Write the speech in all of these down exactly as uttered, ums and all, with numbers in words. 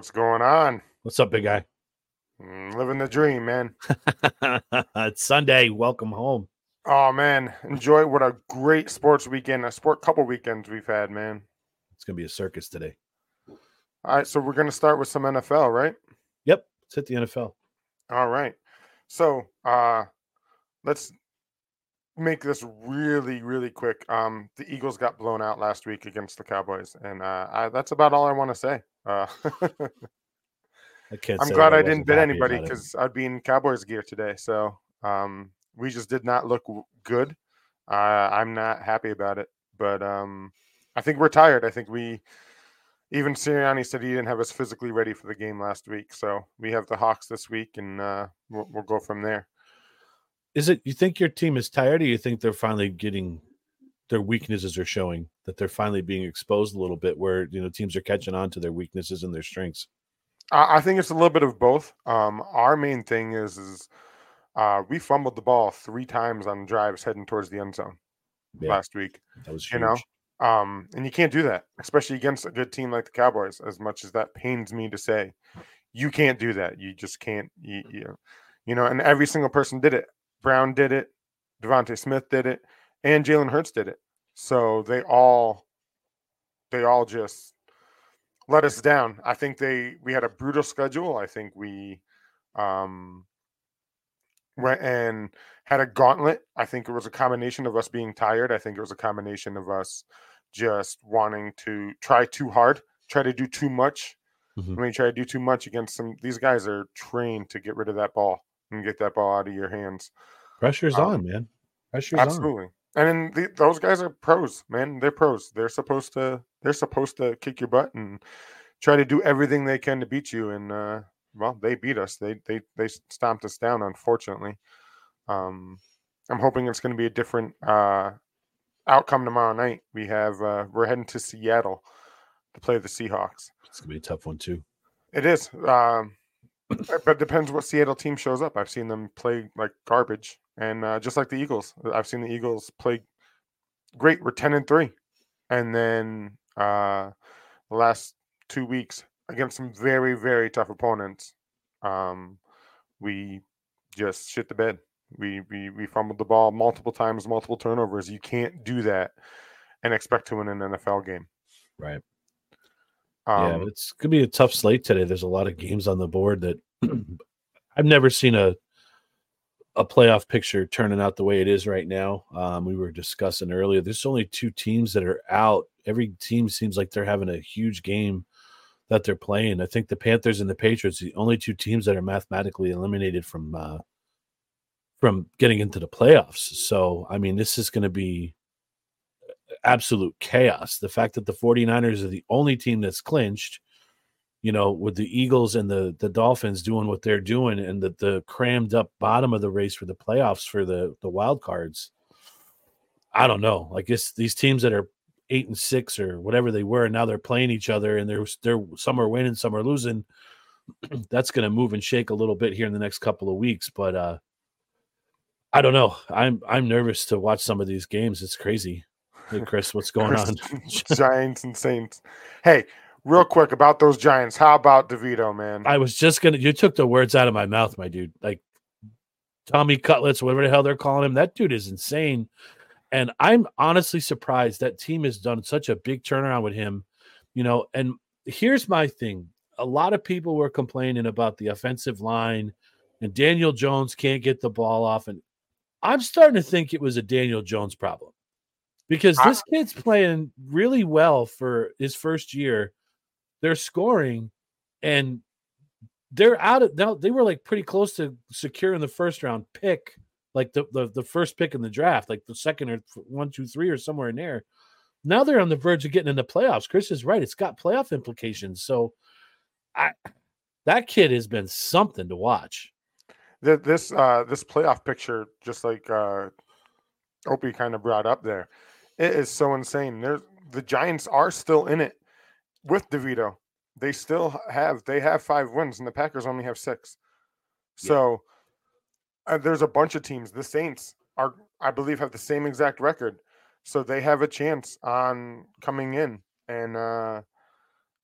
What's going on? What's up, big guy? Mm, living the dream, man. It's Sunday. Welcome home. Oh man, enjoy what a great sports weekend, a sport couple weekends we've had, man. It's gonna be a circus today. All right, so we're gonna start with some N F L, right? Yep, let's hit the N F L. All right. So uh let's make this really, really quick. Um, the Eagles got blown out last week against the Cowboys, and uh, I, that's about all I want to say. Uh, I can't. I'm say glad that I, I didn't wasn't bet happy anybody about it. because I'd be in Cowboys gear today. So um, we just did not look w- good. Uh, I'm not happy about it, but um, I think we're tired. I think we even Sirianni said he didn't have us physically ready for the game last week. So we have the Hawks this week, and uh, we'll, we'll go from there. Is it? You think your team is tired, or you think they're finally getting their weaknesses are showing that they're finally being exposed a little bit, where you know teams are catching on to their weaknesses and their strengths? I I think it's a little bit of both. Um, our main thing is is uh, we fumbled the ball three times on drives heading towards the end zone Yeah, last week. that was You huge. know, um, and you can't do that, especially against a good team like the Cowboys. As much as that pains me to say, you can't do that. You just can't. You, you, you know, and every single person did it. Brown did it. Devontae Smith did it, and Jalen Hurts did it. So they all, they all just let us down. I think they we had a brutal schedule. I think we um went and had a gauntlet. I think it was a combination of us being tired. I think it was a combination of us just wanting to try too hard, try to do too much. Mhm. When you try to do too much against some, these guys are trained to get rid of that ball and get that ball out of your hands. Pressure's Um, on, man. Pressure's on. absolutely. And then the, those guys are pros, man. They're pros. They're supposed to. They're supposed to kick your butt and try to do everything they can to beat you. And uh, well, they beat us. They they they stomped us down, unfortunately. Um, I'm hoping it's going to be a different uh, outcome tomorrow night. We have uh, we're heading to Seattle to play the Seahawks. It's gonna be a tough one too. It is, um, but it depends what Seattle team shows up. I've seen them play like garbage, and uh, just like the Eagles, I've seen the Eagles play great. We're ten and three, and then uh, the last two weeks against some very very tough opponents, um, we just shit the bed. We, we we fumbled the ball multiple times, multiple turnovers. You can't do that and expect to win an N F L game. Right. Um, yeah, it's gonna be a tough slate today. There's a lot of games on the board that I've never seen a a playoff picture turning out the way it is right now. Um, we were discussing earlier. There's only two teams that are out. Every team seems like they're having a huge game that they're playing. I think the Panthers and the Patriots, the only two teams that are mathematically eliminated from uh, from getting into the playoffs. So, I mean, this is going to be absolute chaos. The fact that the 49ers are the only team that's clinched, you know, with the Eagles and the the Dolphins doing what they're doing, and the the crammed up bottom of the race for the playoffs for the the wild cards. I don't know. I guess these teams that are eight and six or whatever they were, and now they're playing each other, and they're they're some are winning, some are losing. That's going to move and shake a little bit here in the next couple of weeks, but uh, I don't know. I'm I'm nervous to watch some of these games. It's crazy. Hey, Chris, what's going on? Giants and Saints. Hey, real quick about those Giants. How about DeVito, man? I was just gonna. You took the words out of my mouth, my dude. Like Tommy Cutlets, whatever the hell they're calling him. That dude is insane. And I'm honestly surprised that team has done such a big turnaround with him. You know, and here's my thing. A lot of people were complaining about the offensive line, and Daniel Jones can't get the ball off. And I'm starting to think it was a Daniel Jones problem. Because this I, kid's playing really well for his first year. They're scoring, and they're out of now. They were like pretty close to securing the first round pick, like the, the the first pick in the draft, like the second or one, two, three, or somewhere in there. Now they're on the verge of getting in the playoffs. Chris is right; it's got playoff implications. So, I that kid has been something to watch. This uh, this playoff picture, just like uh, Opie kind of brought up there. It is so insane. There's, the Giants are still in it with DeVito. They still have they have five wins, and the Packers only have six. So yeah. uh, there's a bunch of teams. The Saints are, I believe, have the same exact record, so they have a chance on coming in. And uh,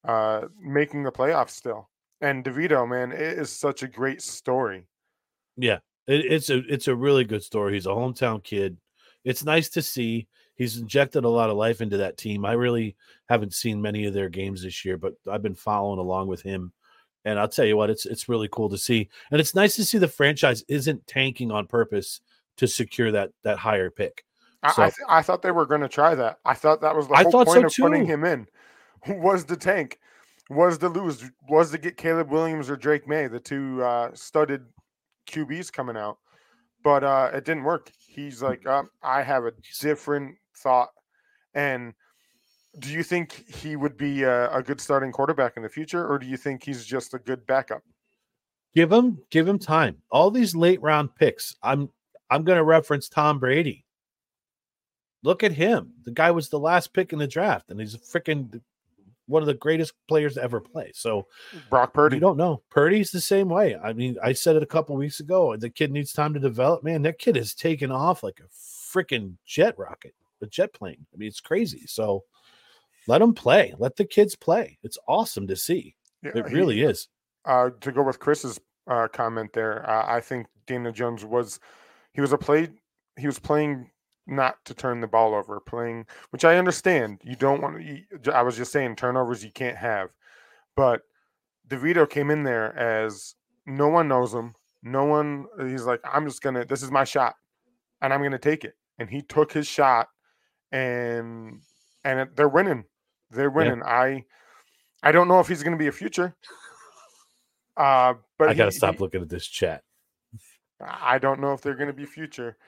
uh, making the playoffs still. And DeVito, man, it is such a great story. Yeah, it, it's a it's a really good story. He's a hometown kid. It's nice to see. He's injected a lot of life into that team. I really haven't seen many of their games this year, but I've been following along with him. And I'll tell you what, it's it's really cool to see. And it's nice to see the franchise isn't tanking on purpose to secure that that higher pick. So, I I, th- I thought they were going to try that. I thought that was the I whole thought point so of putting too. him in. Was the tank, was to lose, was to get Caleb Williams or Drake May, the two uh, studded Q Bs coming out. But uh, it didn't work. He's like, um, I have a different thought. And do you think he would be a, a good starting quarterback in the future, or do you think he's just a good backup? Give him give him time. All these late round picks. I'm I'm going to reference Tom Brady. Look at him. The guy was the last pick in the draft, and he's a freaking one of the greatest players to ever play. So Brock Purdy. You don't know. Purdy's the same way. I mean, I said it a couple weeks ago. The kid needs time to develop. Man, that kid has taken off like a freaking jet rocket, a jet plane. I mean, it's crazy. So let them play. Let the kids play. It's awesome to see. Yeah, It really he, is. Uh, to go with Chris's uh, comment there, uh, I think Daniel Jones was he was a play he was playing not to turn the ball over, playing which I understand. You don't want to. I was just saying turnovers you can't have, but DeVito came in there as no one knows him. No one. He's like, I'm just gonna. This is my shot, and I'm gonna take it. And he took his shot, and and it, they're winning. They're winning. Yeah. I I don't know if he's gonna be a future. Uh, but I gotta he, stop he, looking at this chat. I don't know if they're gonna be future.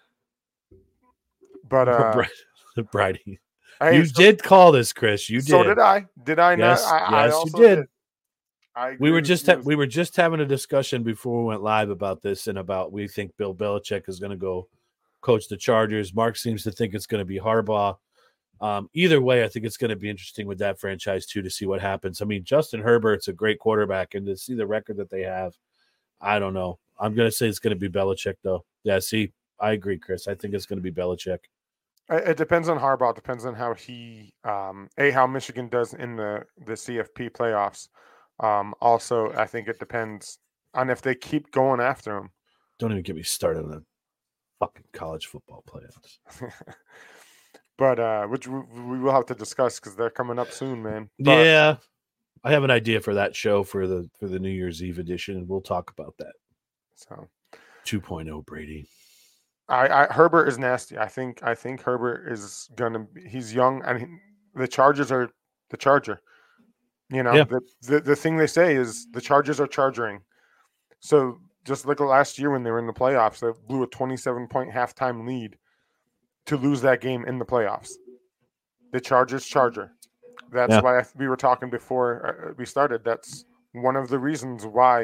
But uh, Brady, hey, you so, did call this, Chris. You did. So did I. Did I yes, not? I, yes, I you did. did. I we were just ha- we were just having a discussion before we went live about this and about we think Bill Belichick is going to go coach the Chargers. Mark seems to think it's going to be Harbaugh. Um, either way, I think it's going to be interesting with that franchise too to see what happens. I mean, Justin Herbert's a great quarterback, and to see the record that they have, I don't know. I'm going to say it's going to be Belichick, though. Yeah, see, I agree, Chris. I think it's going to be Belichick. It depends on Harbaugh. It depends on how he, um, a how Michigan does in the the C F P playoffs. Um, also, I think it depends on if they keep going after him. Don't even get me started on the fucking college football playoffs. But uh, which we, we will have to discuss because they're coming up soon, man. But, yeah, I have an idea for that show for the for the New Year's Eve edition, and we'll talk about that. So, two point oh Brady. I, I Herbert is nasty. I think I think Herbert is gonna. He's young, and he, the Chargers are the Charger. You know, yeah. the, the the thing they say is the Chargers are charging. So just like last year when they were in the playoffs, they blew a twenty-seven point halftime lead to lose that game in the playoffs. The Chargers Charger. That's yeah. why we were talking before we started. That's one of the reasons why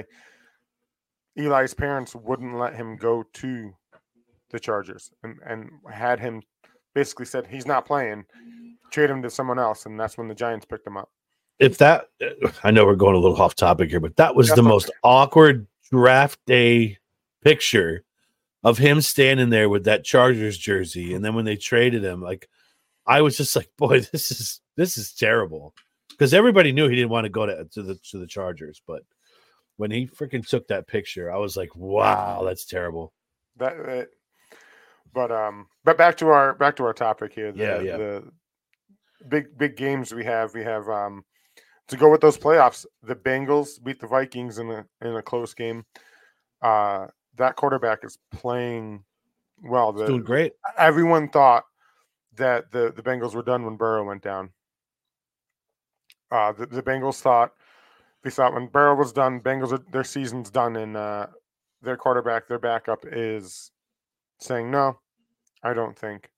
Eli's parents wouldn't let him go to the Chargers and, and had him basically said he's not playing, trade him to someone else, and that's when the Giants picked him up. If that, I know we're going a little off topic here, but that was that's the most okay. awkward draft day picture of him standing there with that Chargers jersey. And then when they traded him, like, I was just like, boy, this is, this is terrible. Because everybody knew he didn't want to go to, to the, to the Chargers. But when he freaking took that picture, I was like, wow, that's terrible. That, that but, um, but back to our, back to our topic here. The, yeah. Yeah. The big, big games we have, we have, um, to go with those playoffs, the Bengals beat the Vikings in a in a close game. Uh, that quarterback is playing well. The, doing great. Everyone thought that the, the Bengals were done when Burrow went down. Uh, the, the Bengals thought they thought when Burrow was done, Bengals are, their season's done, and uh, their quarterback, their backup, is saying no. I don't think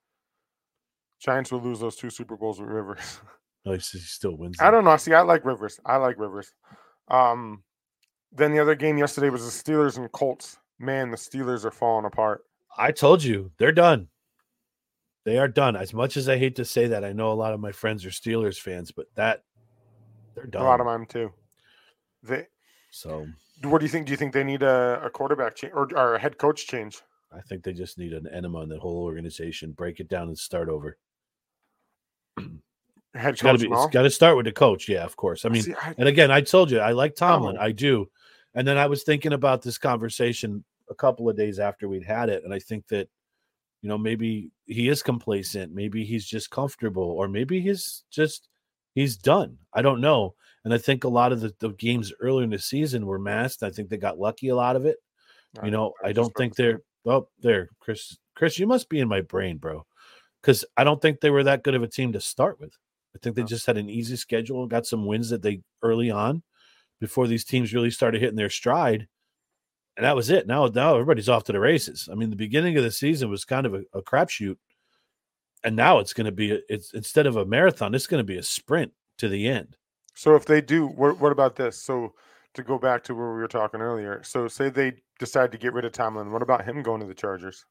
Giants will lose those two Super Bowls with Rivers. No, he still wins. I don't know. See, I like Rivers. I like Rivers. Um, then the other game yesterday was the Steelers and Colts. Man, the Steelers are falling apart. I told you, they're done. They are done. As much as I hate to say that, I know a lot of my friends are Steelers fans, but that they're done. A lot of mine too. They. So, what do you think? Do you think they need a, a quarterback change or, or a head coach change? I think they just need an enema in that whole organization. Break it down and start over. Head It's got to coach be. and It's all. got to start with the coach. Yeah, of course. I mean, See, I, and again, I told you I like Tomlin. no. I do. And then I was thinking about this conversation a couple of days after we'd had it, and I think that you know maybe he is complacent, maybe he's just comfortable, or maybe he's just he's done. I don't know. And I think a lot of the, the games earlier in the season were masked. I think they got lucky a lot of it. You know, I I was just don't about think to say. they're. Oh, there, Chris. Chris, you must be in my brain, bro. Because I don't think they were that good of a team to start with. I think they No. just had an easy schedule, got some wins that they early on before these teams really started hitting their stride. And that was it. Now, now everybody's off to the races. I mean, the beginning of the season was kind of a, a crapshoot. And now it's going to be, it's instead of a marathon, it's going to be a sprint to the end. So if they do, what, what about this? So to go back to where we were talking earlier, so say they decide to get rid of Tomlin, what about him going to the Chargers?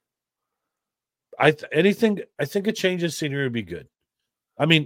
I th- anything, I think a change of scenery would be good. I mean,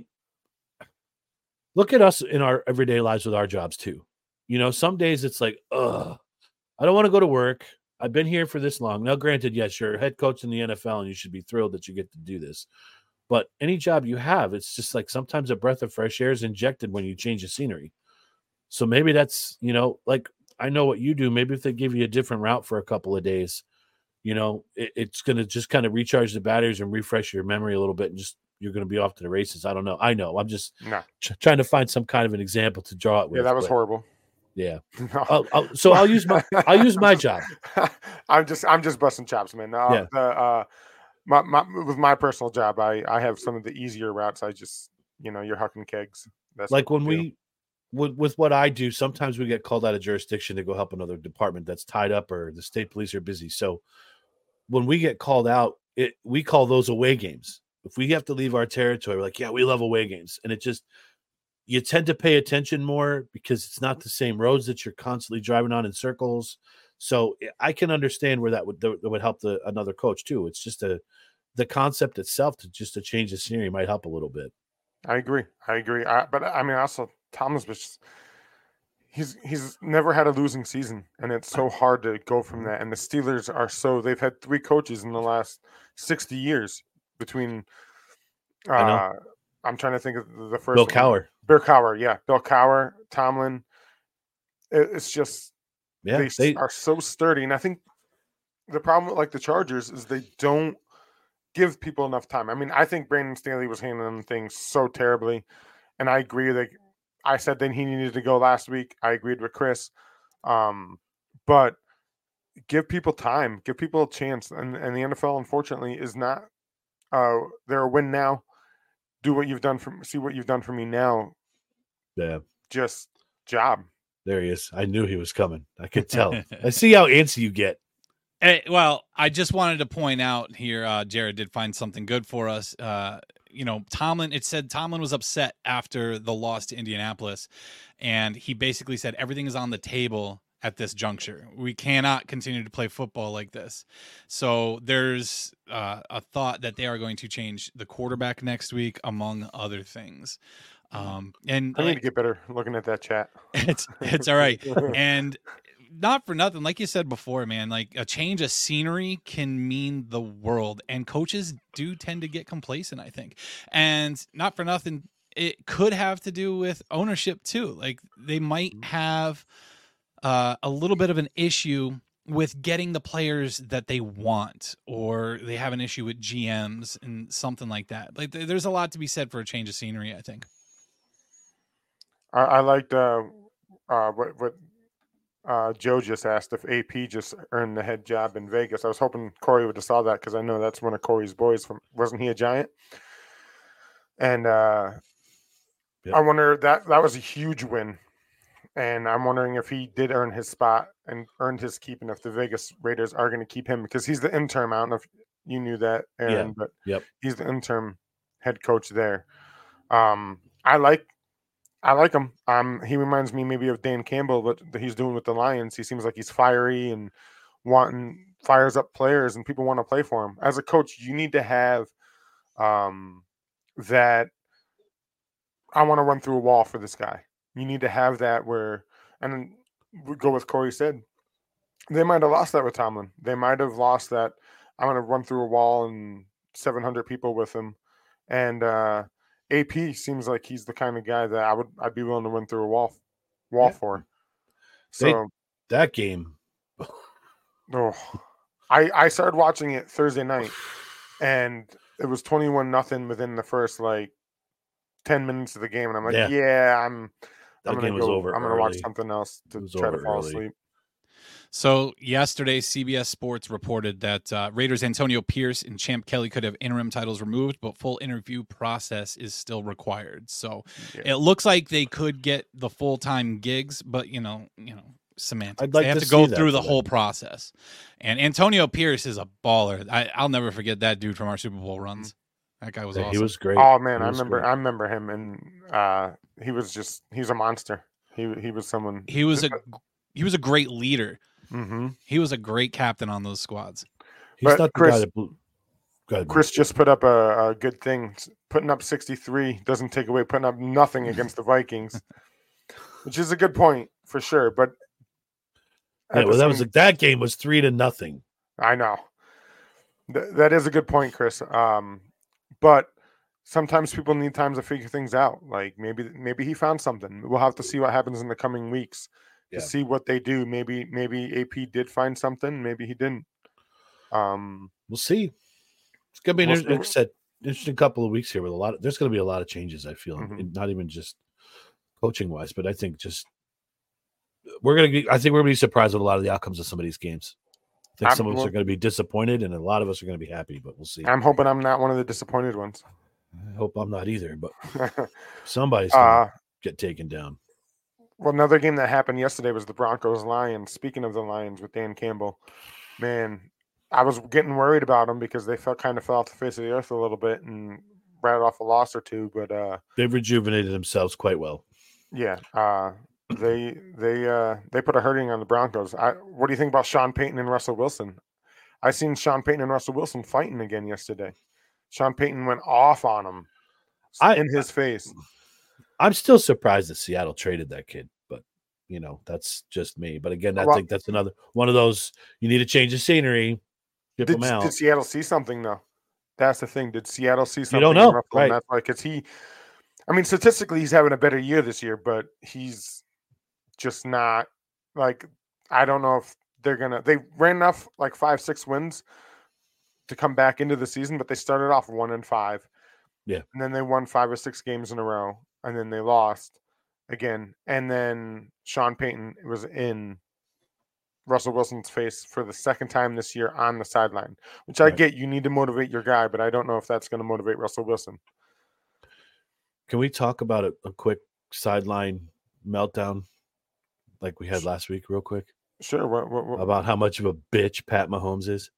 look at us in our everyday lives with our jobs too. You know, some days it's like, ugh, I don't want to go to work. I've been here for this long. Now, granted, yes, you're a head coach in the N F L and you should be thrilled that you get to do this. But any job you have, it's just like sometimes a breath of fresh air is injected when you change the scenery. So maybe that's, you know, like I know what you do. Maybe if they give you a different route for a couple of days, you know, it, it's going to just kind of recharge the batteries and refresh your memory a little bit and just you're going to be off to the races. I don't know. I know. I'm just No. tr- trying to find some kind of an example to draw it with. Yeah, that was but, horrible. Yeah. No. I'll, I'll, so I'll use my I'll use my job. I'm just I'm just busting chops, man. Uh, Yeah. The, uh, my, my with my personal job, I I have some of the easier routes. I just you know you're hucking kegs. That's Like what when you do. we with, with what I do, sometimes we get called out of jurisdiction to go help another department that's tied up or the state police are busy. So when we get called out, it we call those away games. If we have to leave our territory, we're like, yeah, we love away games. And it just you tend to pay attention more because it's not the same roads that you're constantly driving on in circles. So I can understand where that would that would help the another coach too. It's just a the concept itself to just to change the scenery might help a little bit. I agree. I agree. I, but I mean, also Thomas was just, he's he's never had a losing season, and it's so hard to go from that. And the Steelers are so they've had three coaches in the last sixty years between. Uh, I know. I'm trying to think of the first Bill one. Cowher. Bill Cowher, yeah, Bill Cowher, Tomlin. It, it's just Yeah, they, they are so sturdy, and I think the problem with like the Chargers is they don't give people enough time. I mean, I think Brandon Staley was handling things so terribly, and I agree. Like I said, then he needed to go last week. I agreed with Chris, um, but give people time, give people a chance, and and the N F L unfortunately is not. Uh, they're a win now. Do what you've done for see what you've done for me now. Yeah. Just job. There he is. I knew he was coming. I could tell. I see how antsy you get. Hey, well, I just wanted to point out here, uh, Jared did find something good for us. Uh, you know, Tomlin, it said Tomlin was upset after the loss to Indianapolis, and he basically said everything is on the table at this juncture. We cannot continue to play football like this. So there's uh, a thought that they are going to change the quarterback next week, among other things. Um, and I need like, to get better looking at that chat. it's it's all right. And not for nothing, like you said before, man, like a change of scenery can mean the world. And coaches do tend to get complacent, I think. And not for nothing, it could have to do with ownership too. Like they might have uh, a little bit of an issue with getting the players that they want, or they have an issue with G Ms and something like that. Like there's a lot to be said for a change of scenery, I think. I, I liked uh, uh, what what uh, Joe just asked if A P just earned the head job in Vegas. I was hoping Corey would have saw that because I know that's one of Corey's boys. From wasn't he a Giant? And uh, Yep. I wonder that that was a huge win. And I'm wondering if he did earn his spot and earned his keep, and if the Vegas Raiders are going to keep him because he's the interim. I don't know if you knew that, Aaron, Yeah. but Yep. he's the interim head coach there. Um, I like, I like him. Um, he reminds me maybe of Dan Campbell, what he's doing with the Lions. He seems like he's fiery and wanting fires up players, and people want to play for him. As a coach, you need to have um, that. I want to run through a wall for this guy. You need to have that where, and we go with Corey said, they might have lost that with Tomlin. They might have lost that. I'm going to run through a wall and seven hundred people with him. And uh, A P seems like he's the kind of guy that I would I'd be willing to run through a wall wall Yeah. for. They- So That game. oh, I I started watching it Thursday night, and it was twenty-one nothing within the first like ten minutes of the game, and I'm like, Yeah. yeah, I'm That I'm gonna game was go. over I'm gonna watch early. something else to It was try to over fall early. asleep. So yesterday, C B S Sports reported that uh, Raiders Antonio Pierce and Champ Kelly could have interim titles removed, but full interview process is still required. So Yeah. it looks like they could get the full time gigs, but you know, you know, semantics. I'd like they have to to, go see that through the for them. whole process. And Antonio Pierce is a baller. I, I'll never forget that dude from our Super Bowl runs. That guy was Yeah, awesome. he was great. Oh man, He I was remember great. I remember him, and uh, he was just he's a monster. He he was someone. he was a he was a great leader. Mm-hmm. He was a great captain on those squads. He's But not the Chris- guy that blew. Go ahead, man. Chris just put up a, a good thing. Putting up sixty-three doesn't take away putting up nothing against the Vikings, which is a good point for sure. But Yeah, at well, the that was same- that game was three to nothing. I know. Th- that is a good point, Chris. Um, but sometimes people need time to figure things out. Like maybe maybe he found something. We'll have to see what happens in the coming weeks Yeah. to see what they do. Maybe maybe A P did find something. Maybe he didn't. Um, We'll see. It's gonna be an We'll inter- see. like I said, interesting couple of weeks here with a lot. Of, there's gonna be a lot of changes. I feel, Mhm. and not even just coaching wise, but I think just we're gonna. Be, I think we're gonna be surprised with a lot of the outcomes of some of these games. I think I'm- some of us well- are gonna be disappointed, and a lot of us are gonna be happy. But we'll see. I'm hoping I'm not one of the disappointed ones. I hope I'm not either, but somebody's gonna uh, get taken down. well, another game that happened yesterday was the Broncos Lions. Speaking of the Lions with Dan Campbell, man, I was getting worried about them because they felt kind of fell off the face of the earth a little bit and rattled off a loss or two. But uh, They've rejuvenated themselves quite well. yeah, uh, they they uh, they put a hurting on the Broncos. I, what do you think about Sean Payton and Russell Wilson? I seen Sean Payton and Russell Wilson fighting again yesterday. Sean Payton went off on him I- in his face. I'm still surprised that Seattle traded that kid, but you know that's just me. But again, I Well- think that's another one of those. You need a change of scenery. Ship Did, them out. did Seattle see something though? That's the thing. Did Seattle see something? don't in know, Russell? right. And that's why, because he, I mean, statistically, he's having a better year this year, but he's just not like. I don't know if they're gonna. They ran enough like five, six wins to come back into the season, but they started off one and five. Yeah. and then they won five or six games in a row, and then they lost again, and then Sean Payton was in Russell Wilson's face for the second time this year on the sideline, which I Right. get. You need to motivate your guy, but I don't know if that's going to motivate Russell Wilson. Can we talk about a, a quick sideline meltdown like we had last week, real quick, Sure. What, what, what? about how much of a bitch Pat Mahomes is?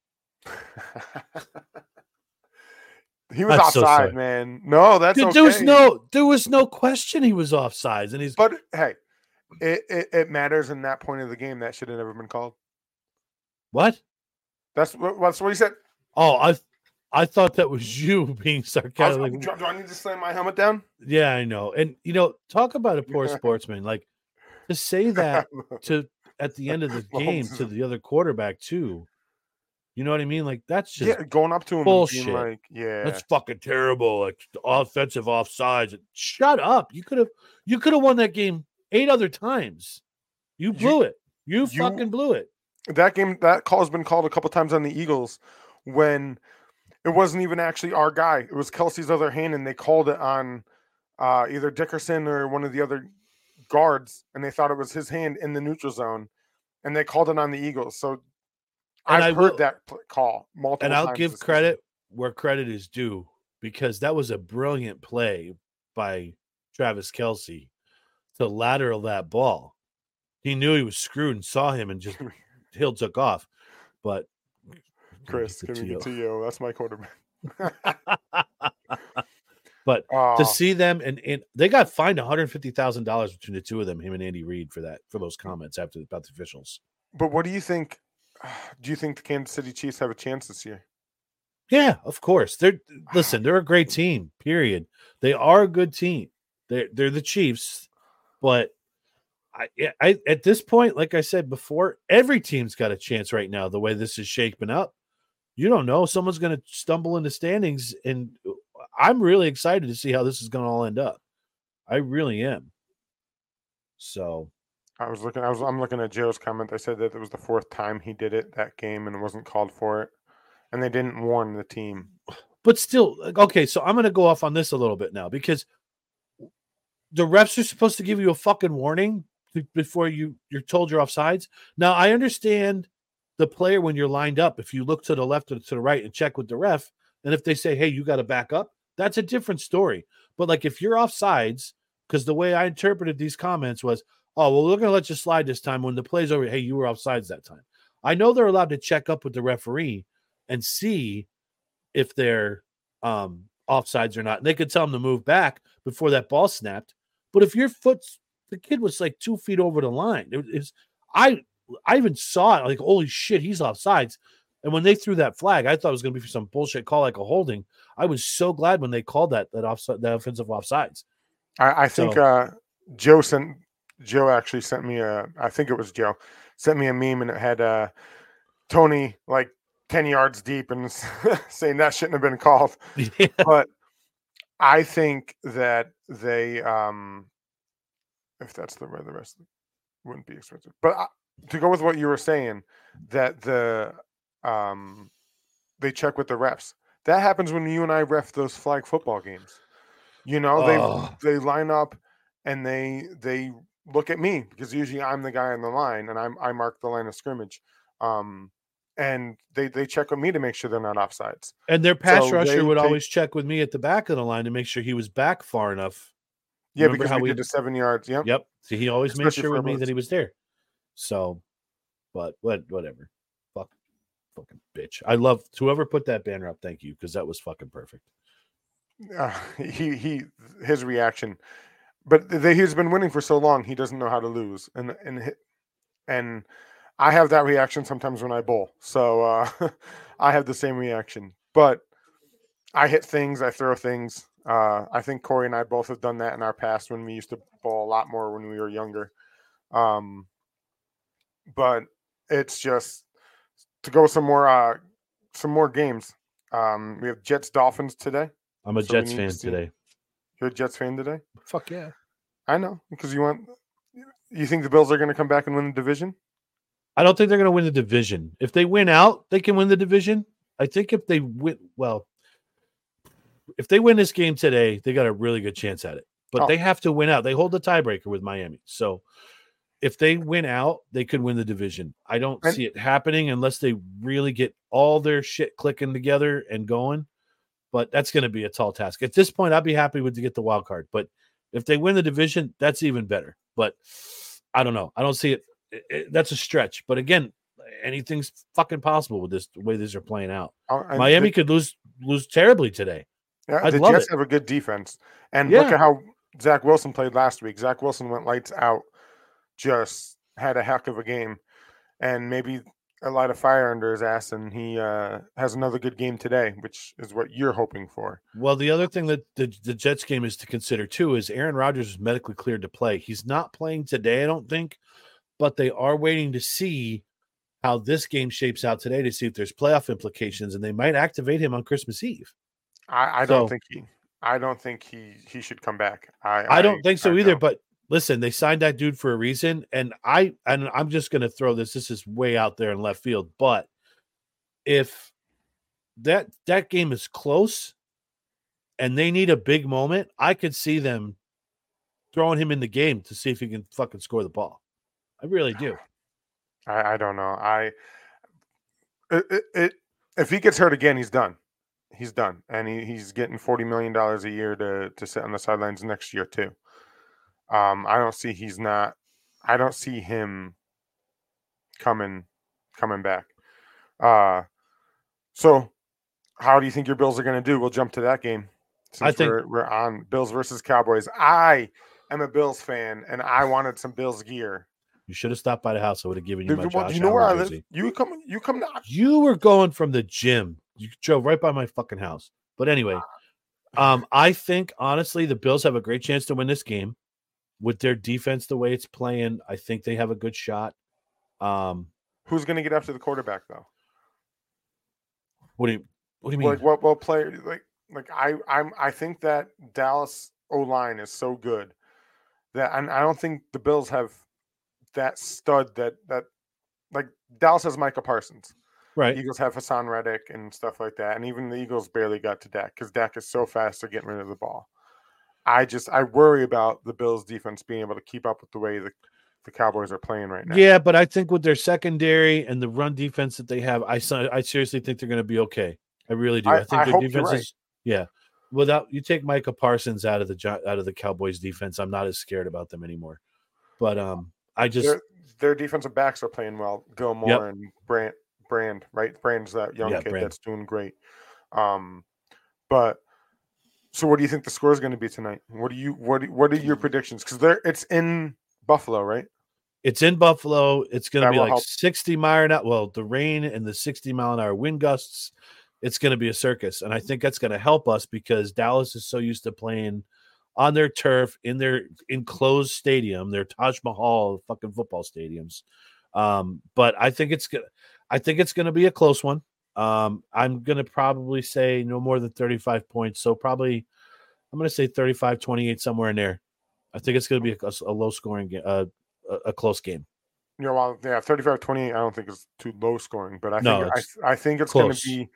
He was That's so offside, sorry. man. No, that's Dude, okay. there was no, there was no question he was offsides, and he's But hey, it, it, it matters in that point of the game. That should have never been called. what? That's what that's what he said. Oh, I, I thought that was you being I was, sarcastic. do, do I need to slam my helmet down? Yeah, I know. And you know, talk about a poor sportsman. Like to say that to at the end of the game Mahomes to is- the other quarterback too. You know what I mean? Like that's just Yeah, going up to him and bullshit. being like, yeah, that's fucking terrible. Like offensive offsides. Shut up. You could have you could have won that game eight other times. You blew it. You, you- fucking blew it. that game, that call has been called a couple times on the Eagles when it wasn't even actually our guy. It was Kelsey's other hand, and they called it on uh, either Dickerson or one of the other guards, and they thought it was his hand in the neutral zone, and they called it on the Eagles. So And I've I heard will- that pl- call multiple And I'll times give this season. credit where credit is due because that was a brilliant play by Travis Kelsey to lateral that ball. He knew he was screwed and saw him and just Hill took off. But Chris, give give it me to the you. T O. That's my quarterback. But Uh, to see them and, and they got fined one hundred fifty thousand dollars between the two of them, him and Andy Reid, for that for those comments after about the officials. but what do you think? Do you think the Kansas City Chiefs have a chance this year? Yeah, of course. They're listen, they're a great team, period. They are a good team. They're they're the Chiefs, but I, I at this point, like I said before, every team's got a chance right now. The way this is shaping up, you don't know. Someone's going to stumble in the standings, and I'm really excited to see how this is going to all end up. I really am. So I was looking. I was. I'm looking at Joe's comment. They said that it was the fourth time he did it that game, and it wasn't called for it, and they didn't warn the team. But still, okay. So I'm going to go off on this a little bit now because the refs are supposed to give you a fucking warning before you you're told you're offsides. Now I understand the player when you're lined up. If you look to the left or to the right and check with the ref, and if they say, "Hey, you got to back up," that's a different story. But like if you're offsides, because the way I interpreted these comments was, oh, well, we're going to let you slide this time when the play's over. Hey, you were offsides that time. I know they're allowed to check up with the referee and see if they're um, offsides or not. And they could tell them to move back before that ball snapped. But if your foot's, the kid was like two feet over the line. It was, I, I even saw it like, holy shit, he's offsides. And when they threw that flag, I thought it was going to be for some bullshit call like a holding. I was so glad when they called that that offside, that offensive offsides. I, I think So- uh, Joe sent Joe actually sent me a. I think it was Joe sent me a meme, and it had uh, Tony like ten yards deep and saying that shouldn't have been called. Yeah. But I think that they, um, if that's the way the rest wouldn't be expensive. But uh, to go with what you were saying, that the um, they check with the refs. That happens when you and I ref those flag football games. You know, Oh. they they line up and they they look at me because usually I'm the guy on the line and I'm I mark the line of scrimmage. Um, and they they check with me to make sure they're not offsides. And their pass So rusher they would take- always check with me at the back of the line to make sure he was back far enough. Yeah, Remember because how we we- did the seven yards. Yep. Yep. So he always made Especially sure for with me us. that he was there. So, but what, whatever. Fuck, fucking bitch. I love whoever put that banner up. Thank you, because that was fucking perfect. Uh, he he his reaction, but the, he's been winning for so long he doesn't know how to lose, and and hi- and I have that reaction sometimes when I bowl. So uh, I have the same reaction, but I hit things, I throw things. Uh, I think Corey and I both have done that in our past when we used to bowl a lot more when we were younger. Um, but it's just to go some more uh, some more games. Um, we have Jets Dolphins today. I'm a So we Jets need to fan see- today. You're a Jets fan today? Fuck yeah. I know, because you want. You think the Bills are going to come back and win the division? I don't think they're going to win the division. If they win out, they can win the division. I think if they win, well, if they win this game today, they got a really good chance at it. But Oh. they have to win out. They hold the tiebreaker with Miami. So if they win out, they could win the division. I don't And- see it happening unless they really get all their shit clicking together and going. But that's going to be a tall task. At this point, I'd be happy with to get the wild card. But if they win the division, that's even better. But I don't know. I don't see it. It- it- that's a stretch. But again, anything's fucking possible with this the way these are playing out. Oh, and Miami the, could lose lose terribly today. yeah, I'd the love Jets it. have a good defense, and look Yeah. at how Zach Wilson played last week. Zach Wilson went lights out, just had a heck of a game, and maybe a light of fire under his ass, and he uh, has another good game today, which is what you're hoping for. Well, the other thing that the, the Jets game is to consider too is Aaron Rodgers is medically cleared to play. He's not playing today, I don't think, but they are waiting to see how this game shapes out today to see if there's playoff implications, and they might activate him on Christmas Eve. I, I don't So- think he. I don't think he he should come back. I I don't think so I either. don't. But listen, they signed that dude for a reason, and I and I'm just going to throw this. This is way out there in left field, but if that that game is close and they need a big moment, I could see them throwing him in the game to see if he can fucking score the ball. I really do. I, I don't know. I it, it, it if he gets hurt again, he's done. He's done, and he, he's getting forty million dollars a year to to sit on the sidelines next year too. Um, I don't see he's not. I don't see him coming coming back. Uh so how do you think your Bills are going to do? We'll jump to that game. Since I think- we're, we're on Bills versus Cowboys. I am a Bills fan, and I wanted some Bills gear. You should have stopped by the house. I would have given you Dude, my well, Josh you know where I Allen live? jersey. You come. You come down. You were going from the gym. You drove right by my fucking house. But anyway, um, I think honestly the Bills have a great chance to win this game with their defense the way it's playing. I think they have a good shot. Um, Who's going to get after the quarterback though? what do you what do you mean? Like what? What player? Like like I I'm I think that Dallas O-line is so good that and I don't think the Bills have that stud that that like Dallas has Micah Parsons. Right. Eagles have Hassan Reddick and stuff like that, and even the Eagles barely got to Dak because Dak is so fast at getting rid of the ball. I just I worry about the Bills' defense being able to keep up with the way the, the Cowboys are playing right now. Yeah, but I think with their secondary and the run defense that they have, I I seriously think they're going to be okay. I really do. I, I think I their hope defense you're right. is yeah. Without you take Micah Parsons out of the out of the Cowboys defense, I'm not as scared about them anymore. But um, I just their, their defensive backs are playing well. Gilmore Yep. and Brand, Brand, right? Brand's that young Yeah, kid Brand. that's doing great. Um, but so what do you think the score is going to be tonight? What do you what what are your predictions? Because there it's in Buffalo, right? It's in Buffalo. It's going to That be will like help. sixty mile an hour. Well, the rain and the sixty mile an hour wind gusts. It's going to be a circus, and I think that's going to help us because Dallas is so used to playing on their turf in their enclosed stadium, their Taj Mahal fucking football stadiums. Um, but I think it's gonna, I think it's going to be a close one. Um, I'm going to probably say no more than thirty-five points. So probably, I'm going to say thirty-five twenty-eight somewhere in there. I think it's going to be a, a low scoring game, uh, a, a close game. You know, well, yeah, thirty-five twenty-eight, I don't think is too low scoring, but I No, think it's I, I think it's going close. to be.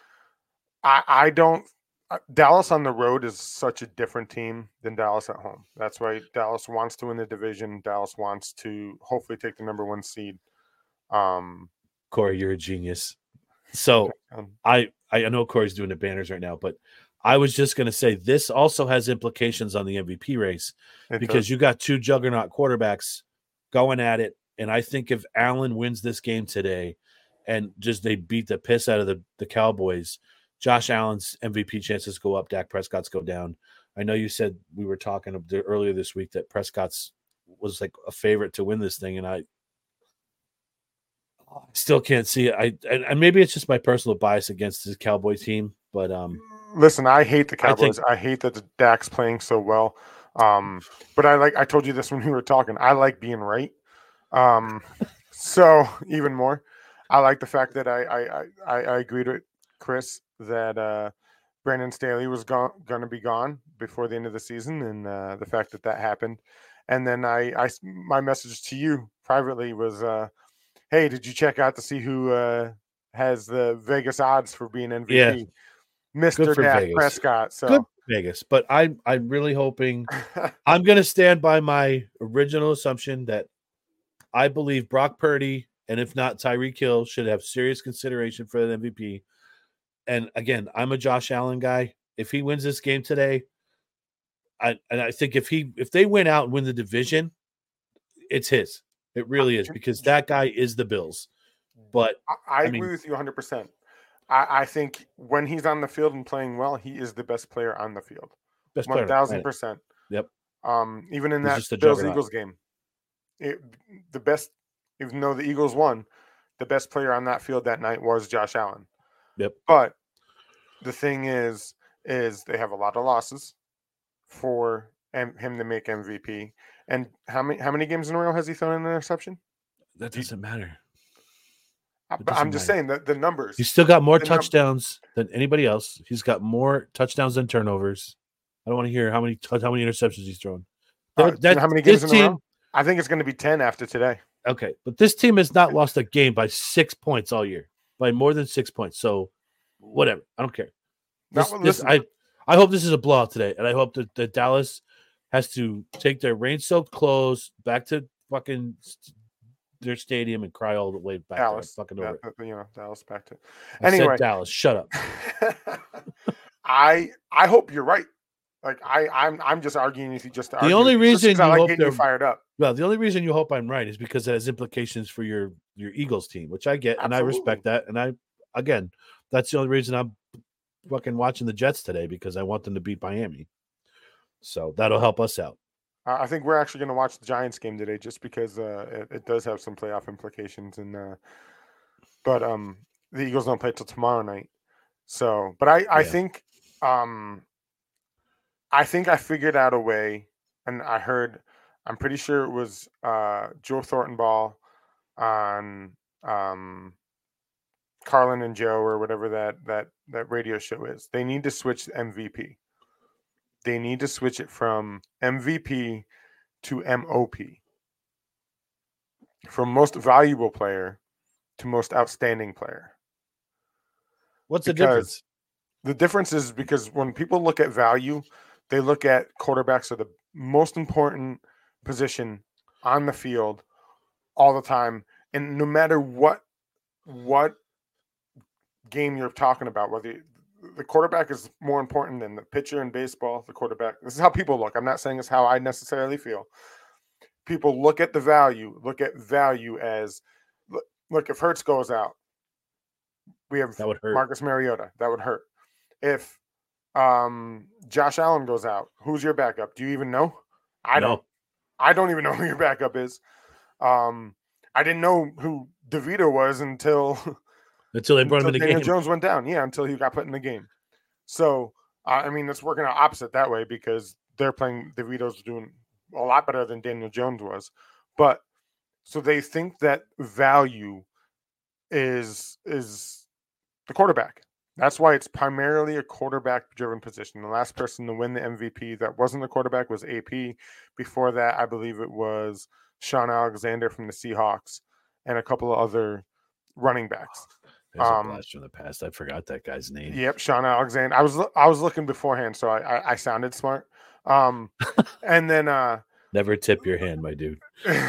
I I don't. uh, Dallas on the road is such a different team than Dallas at home. That's why Dallas wants to win the division. Dallas wants to hopefully take the number one seed. Um, Corey, you're a genius. So um, I I know Corey's doing the banners right now, but I was just going to say this also has implications on the M V P race it because does. you got two juggernaut quarterbacks going at it, and I think if Allen wins this game today, and just they beat the piss out of the the Cowboys, Josh Allen's M V P chances go up, Dak Prescott's go down. I know you said we were talking earlier this week that Prescott's was like a favorite to win this thing, and I still can't see it. I and, and maybe it's just my personal bias against the Cowboy team, but um, listen, I hate the I Cowboys. think- I, hate that the Dak's playing so well. Um, but I like I told you this when we were talking. I like being right. Um, so even more, I like the fact that I I I, I agreed with Chris that uh, Brandon Staley was gone, going to be gone before the end of the season, and uh, the fact that that happened. And then I, I my message to you privately was, uh, "Hey, did you check out to see who uh, has the Vegas odds for being M V P?" Yeah. Mister Good for Dak Vegas. Prescott. So good Vegas, but I I'm really hoping I'm going to stand by my original assumption that I believe Brock Purdy and if not Tyreek Hill should have serious consideration for the M V P. And again, I'm a Josh Allen guy. If he wins this game today, I and I think if he if they win out and win the division, it's his. It really is because that guy is the Bills. But I, I, I agree mean- with you one hundred percent. I, I think when he's on the field and playing well, he is the best player on the field. best player on One the thousand planet. percent. Yep. Um, even in He's that just a Bills juggernaut. Eagles game, it, the best, even though the Eagles won, the best player on that field that night was Josh Allen. Yep. But the thing is, is they have a lot of losses for M- him to make M V P. And how many how many games in a row has he thrown an interception? That doesn't matter. I, It but I'm doesn't just matter. saying that the numbers. He's still got more The num- touchdowns than anybody else. He's got more touchdowns than turnovers. I don't want to hear how many how many interceptions he's thrown. Uh, That- do you know how many games in this a team, row? I think it's going to be ten after today. okay, but this team has not lost a game by six points all year, by more than six points. So, whatever, I don't care. No, This, well, this, listen. I I hope this is a blowout today, and I hope that, that Dallas has to take their rain-soaked clothes back to fucking st- their stadium and cry all the way back. Dallas, there, fucking yeah, over it. uh, you know, Dallas back to. I said Anyway, Dallas, shut up. I I hope you're right. Like I I'm I'm just arguing with you just to The argue only with you, just reason 'cause I you like hope getting you they're- fired up. Well, the only reason you hope I'm right is because it has implications for your your Eagles team, which I get and I respect that. And I again, that's the only reason I'm fucking watching the Jets today because I want them to beat Miami. So that'll help us out. Uh, I think we're actually going to watch the Giants game today, just because uh, it, it does have some playoff implications. And uh, but um, the Eagles don't play till tomorrow night. So, but I I Yeah. think um, I think I figured out a way, and I heard. I'm pretty sure it was uh, Joe Thorntonball on um, Carlin and Joe or whatever that that that radio show is. They need to switch to M V P. They need to switch it from M V P to M O P. From most valuable player to most outstanding player. What's the Because difference? The difference is because when people look at value, they look at quarterbacks are the most important position on the field all the time. And no matter what what game you're talking about, whether you, the quarterback is more important than the pitcher in baseball, the quarterback. This is how people look. I'm not saying it's how I necessarily feel. People look at the value, look at value as, look, look if Hurts goes out, we have That would hurt. Marcus Mariota. That would hurt. If um, Josh Allen goes out, who's your backup? Do you even know? I No. don't. I don't even know who your backup is. Um, I didn't know who DeVito was until Until they brought him in the Daniel game. Jones went down. Yeah, until he got put in the game. So uh, I mean, it's working out opposite that way because they're playing. DeVito's doing a lot better than Daniel Jones was, but so they think that value is is the quarterback. That's why it's primarily a quarterback-driven position. The last person to win the M V P that wasn't a quarterback was A P. Before that, I believe it was Sean Alexander from the Seahawks and a couple of other running backs. There's a Um, blast from the past. I forgot that guy's name. Yep, Sean Alexander. I was I was looking beforehand, so I I, I sounded smart. Um, and then uh, Never tip your hand, my dude.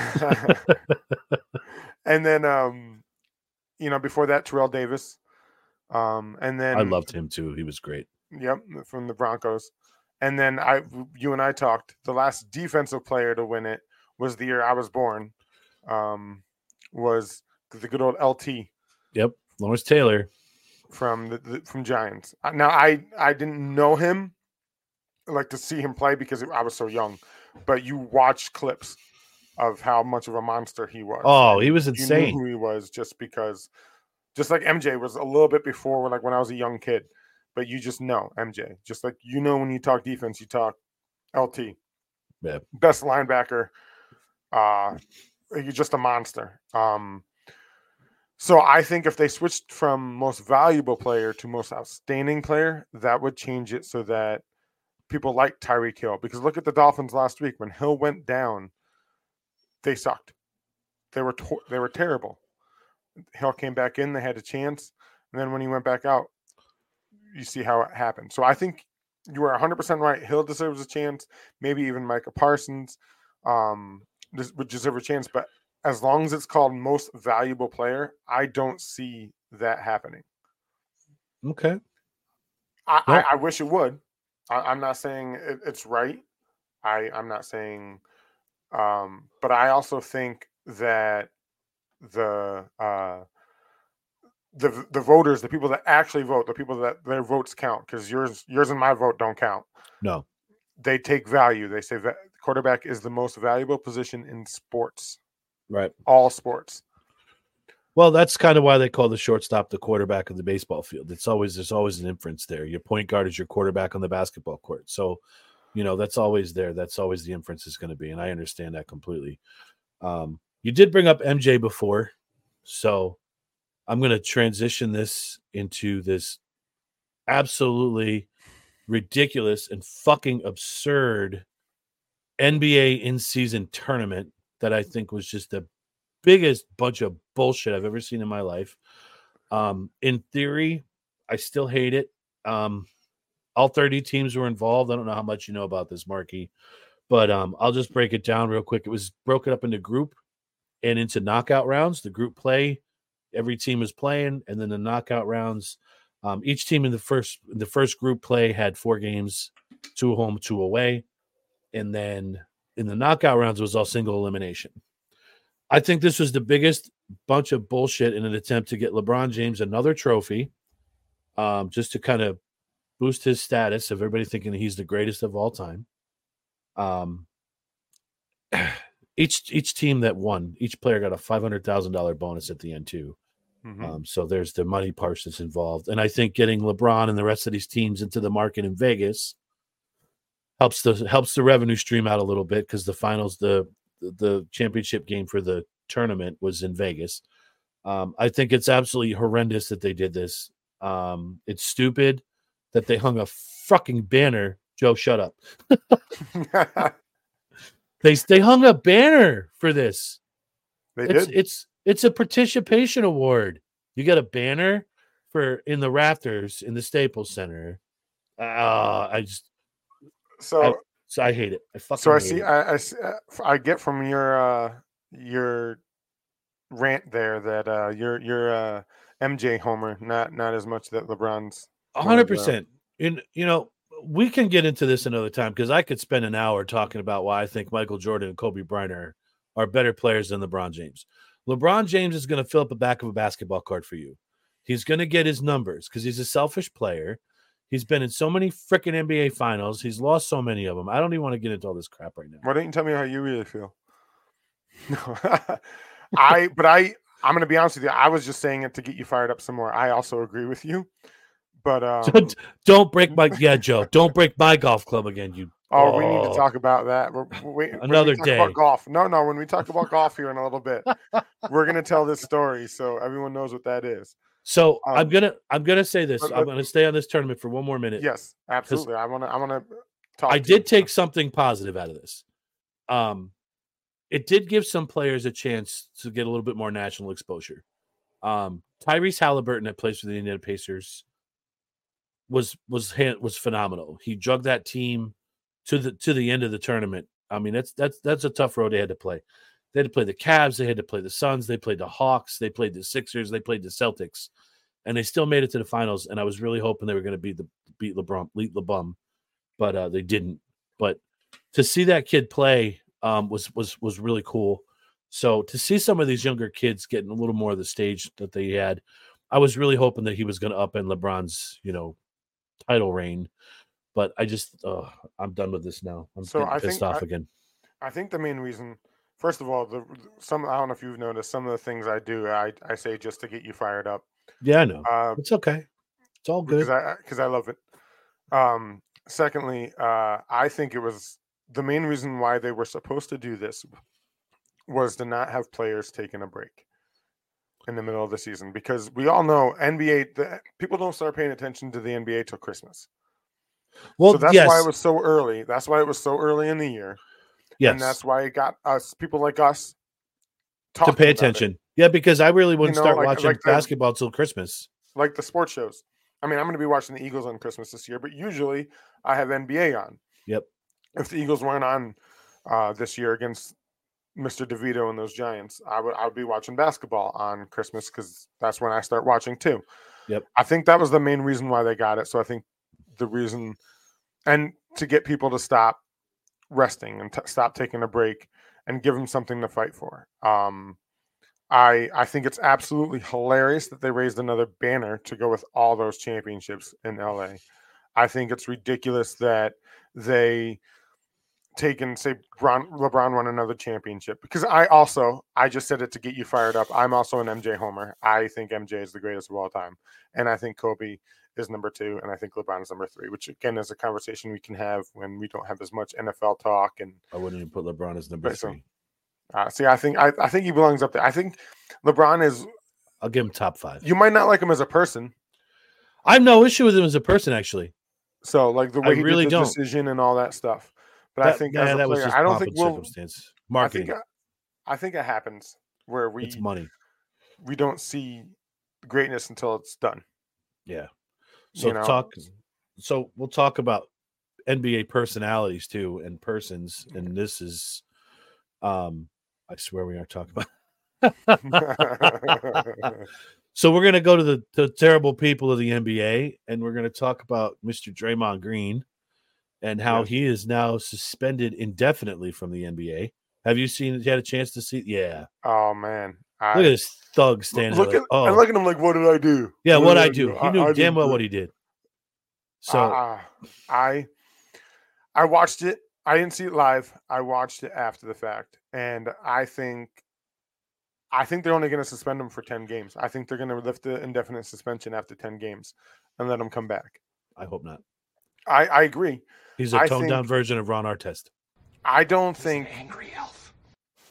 and then um, you know, before that, Terrell Davis. Um, and then I loved him too. He was great. Yep, from the Broncos. And then I, you and I talked. The last defensive player to win it was the year I was born. Um, was the good old L T Yep. Lawrence Taylor. from the, the from Giants. Now I I didn't know him, like to see him play because I was so young. But you watch clips of how much of a monster he was. Oh, he was You knew insane. who he was just because, just like M J was a little bit before, like when I was a young kid. But you just know M J. Just like you know when you talk defense, you talk L T. Yeah. Best linebacker. Uh, you're just a monster. Um, so I think if they switched from most valuable player to most outstanding player, that would change it so that people like Tyreek Hill. Because look at the Dolphins last week when Hill went down, they sucked. They were to- they were terrible. Hill came back in, they had a chance, and then when he went back out, you see how it happened. So I think you are one hundred percent right. Hill deserves a chance. Maybe even Micah Parsons um, would deserve a chance. But as long as it's called most valuable player, I don't see that happening. Okay. I, Yep. I, I wish it would. I, I'm not saying it, it's right. I, I'm not saying, um, but I also think that the uh, the the voters, the people that actually vote, the people that their votes count, because yours yours and my vote don't count. No. They take value. They say va- quarterback is the most valuable position in sports, Right. all sports. Well, that's kind of why they call the shortstop the quarterback of the baseball field. It's always there's always an inference there. Your point guard is your quarterback on the basketball court. So, you know, that's always there. That's always the inference is going to be, and I understand that completely. Um, you did bring up M J before, so I'm going to transition this into this absolutely ridiculous and fucking absurd N B A in-season tournament that I think was just the biggest bunch of bullshit I've ever seen in my life. Um, in theory, I still hate it. Um, all thirty teams were involved. I don't know how much you know about this, Marky, but um, I'll just break it down real quick. It was broken up into group and into knockout rounds. The group play, every team was playing, and then the knockout rounds. Um, each team in the first the first group play had four games, two home, two away, and then in the knockout rounds it was all single elimination. I think this was the biggest bunch of bullshit in an attempt to get LeBron James another trophy, um, just to kind of boost his status of everybody thinking he's the greatest of all time. Um, each each team that won, each player got a five hundred thousand dollars bonus at the end too. Mm-hmm. Um, so there's the money part that's involved. And I think getting LeBron and the rest of these teams into the market in Vegas helps the helps the revenue stream out a little bit because the finals, the the championship game for the tournament was in Vegas. Um, I think it's absolutely horrendous that they did this. Um, it's stupid that they hung a fucking banner. Joe, shut up. they they hung a banner for this. They it's did. it's it's a participation award. You get a banner for in the rafters in the Staples Center. Uh, I just So I, so I hate it. I fucking so I hate see it. I, I see- uh, I get from your uh your rant there that uh you're you're uh M J homer, not not as much that LeBron's A one hundred of the- percent. And you know, we can get into this another time because I could spend an hour talking about why I think Michael Jordan and Kobe Bryant are, are better players than LeBron James. LeBron James is going to fill up the back of a basketball court for you. He's going to get his numbers because he's a selfish player. He's been in so many freaking N B A finals. He's lost so many of them. I don't even want to get into all this crap right now. Why don't you tell me how you really feel? No, I but I I'm gonna be honest with you. I was just saying it to get you fired up some more. I also agree with you, but um, Don't, don't break my yeah, Joe. Don't break my golf club again. You. oh, we need to Oh. talk about that. We're, we, when Another we talk day. about golf. No, no. When we talk about golf here in a little bit, we're gonna tell this story so everyone knows what that is. So Um, I'm gonna I'm gonna say this. but- I'm gonna stay on this tournament for one more minute. Yes, absolutely. I want to. I want to talk. I to you. did take something positive out of this. Um, it did give some players a chance to get a little bit more national exposure. Um, Tyrese Halliburton, that plays for the Indiana Pacers, was was was phenomenal. He drugged that team to the to the end of the tournament. I mean, that's that's that's a tough road they had to play. They had to play the Cavs, they had to play the Suns, they played the Hawks, they played the Sixers, they played the Celtics, and they still made it to the finals. And I was really hoping they were going to beat the beat LeBron, beat LeBum, but uh, they didn't. But to see that kid play um, was was was really cool. So to see some of these younger kids getting a little more of the stage that they had, I was really hoping that he was going to upend LeBron's, you know, title reign. But I just, uh, I'm done with this now. I'm So getting I pissed think off I- again. I think the main reason, first of all, the some I don't know if you've noticed some of the things I do. I I say just to get you fired up. Yeah, I know. Uh, It's okay. It's all good. because I because I love it. Um, secondly, uh, I think it was the main reason why they were supposed to do this was to not have players taking a break in the middle of the season, because we all know N B A the, people don't start paying attention to the N B A till Christmas. Well, so that's yes, why it was so early. That's why it was so early in the year, yes, and that's why it got us people like us to talking pay about it. attention. Yeah, because I really wouldn't know, start like- watching like the- basketball till Christmas. like the sports shows. I mean, I'm going to be watching the Eagles on Christmas this year, but usually I have N B A on. Yep. If the Eagles weren't on uh, this year against Mister DeVito and those Giants, I would I would be watching basketball on Christmas because that's when I start watching too. Yep. I think that was the main reason why they got it. So I think the reason, and to get people to stop resting and t- stop taking a break and give them something to fight for. Um, I I think it's absolutely hilarious that they raised another banner to go with all those championships in L A. I think it's ridiculous that they take and say Bron, LeBron won another championship, because I also I just said it to get you fired up. I'm also an M J homer. I think M J is the greatest of all time, and I think Kobe is number two, and I think LeBron is number three, which again is a conversation we can have when we don't have as much N F L talk. And I wouldn't even put LeBron as number Right, so- three. uh, see, I think I, I think he belongs up there. I think LeBron is. I'll give him top five. You might not like him as a person, I have no issue with him as a person, actually. so like the I way he really did the don't. decision and all that stuff. But I That- think yeah, as a that was player, just I don't pomp think and we'll. circumstance. I Marketing. think I think it happens where we It's money. we don't see greatness until it's done. Yeah. So You know? talk. So we'll talk about N B A personalities too and persons, and this is, um, I swear we aren't talking about. So we're gonna go to the, the terrible people of the N B A, and we're gonna talk about Mister Draymond Green and how Yes. he is now suspended indefinitely from the N B A. Have you seen? You had a chance to see? Yeah. Oh man, I, Look at this thug standing look there. at Like, and oh, look at him like, what did I do? yeah. What did I do? He knew damn well what he did. So uh, I I watched it. I didn't see it live. I watched it after the fact, and I think I think they're only going to suspend him for ten games. I think they're going to lift the indefinite suspension after ten games and let him come back. I hope not. I, I agree. He's a I toned down think- version of Ron Artest. I don't think angry elf.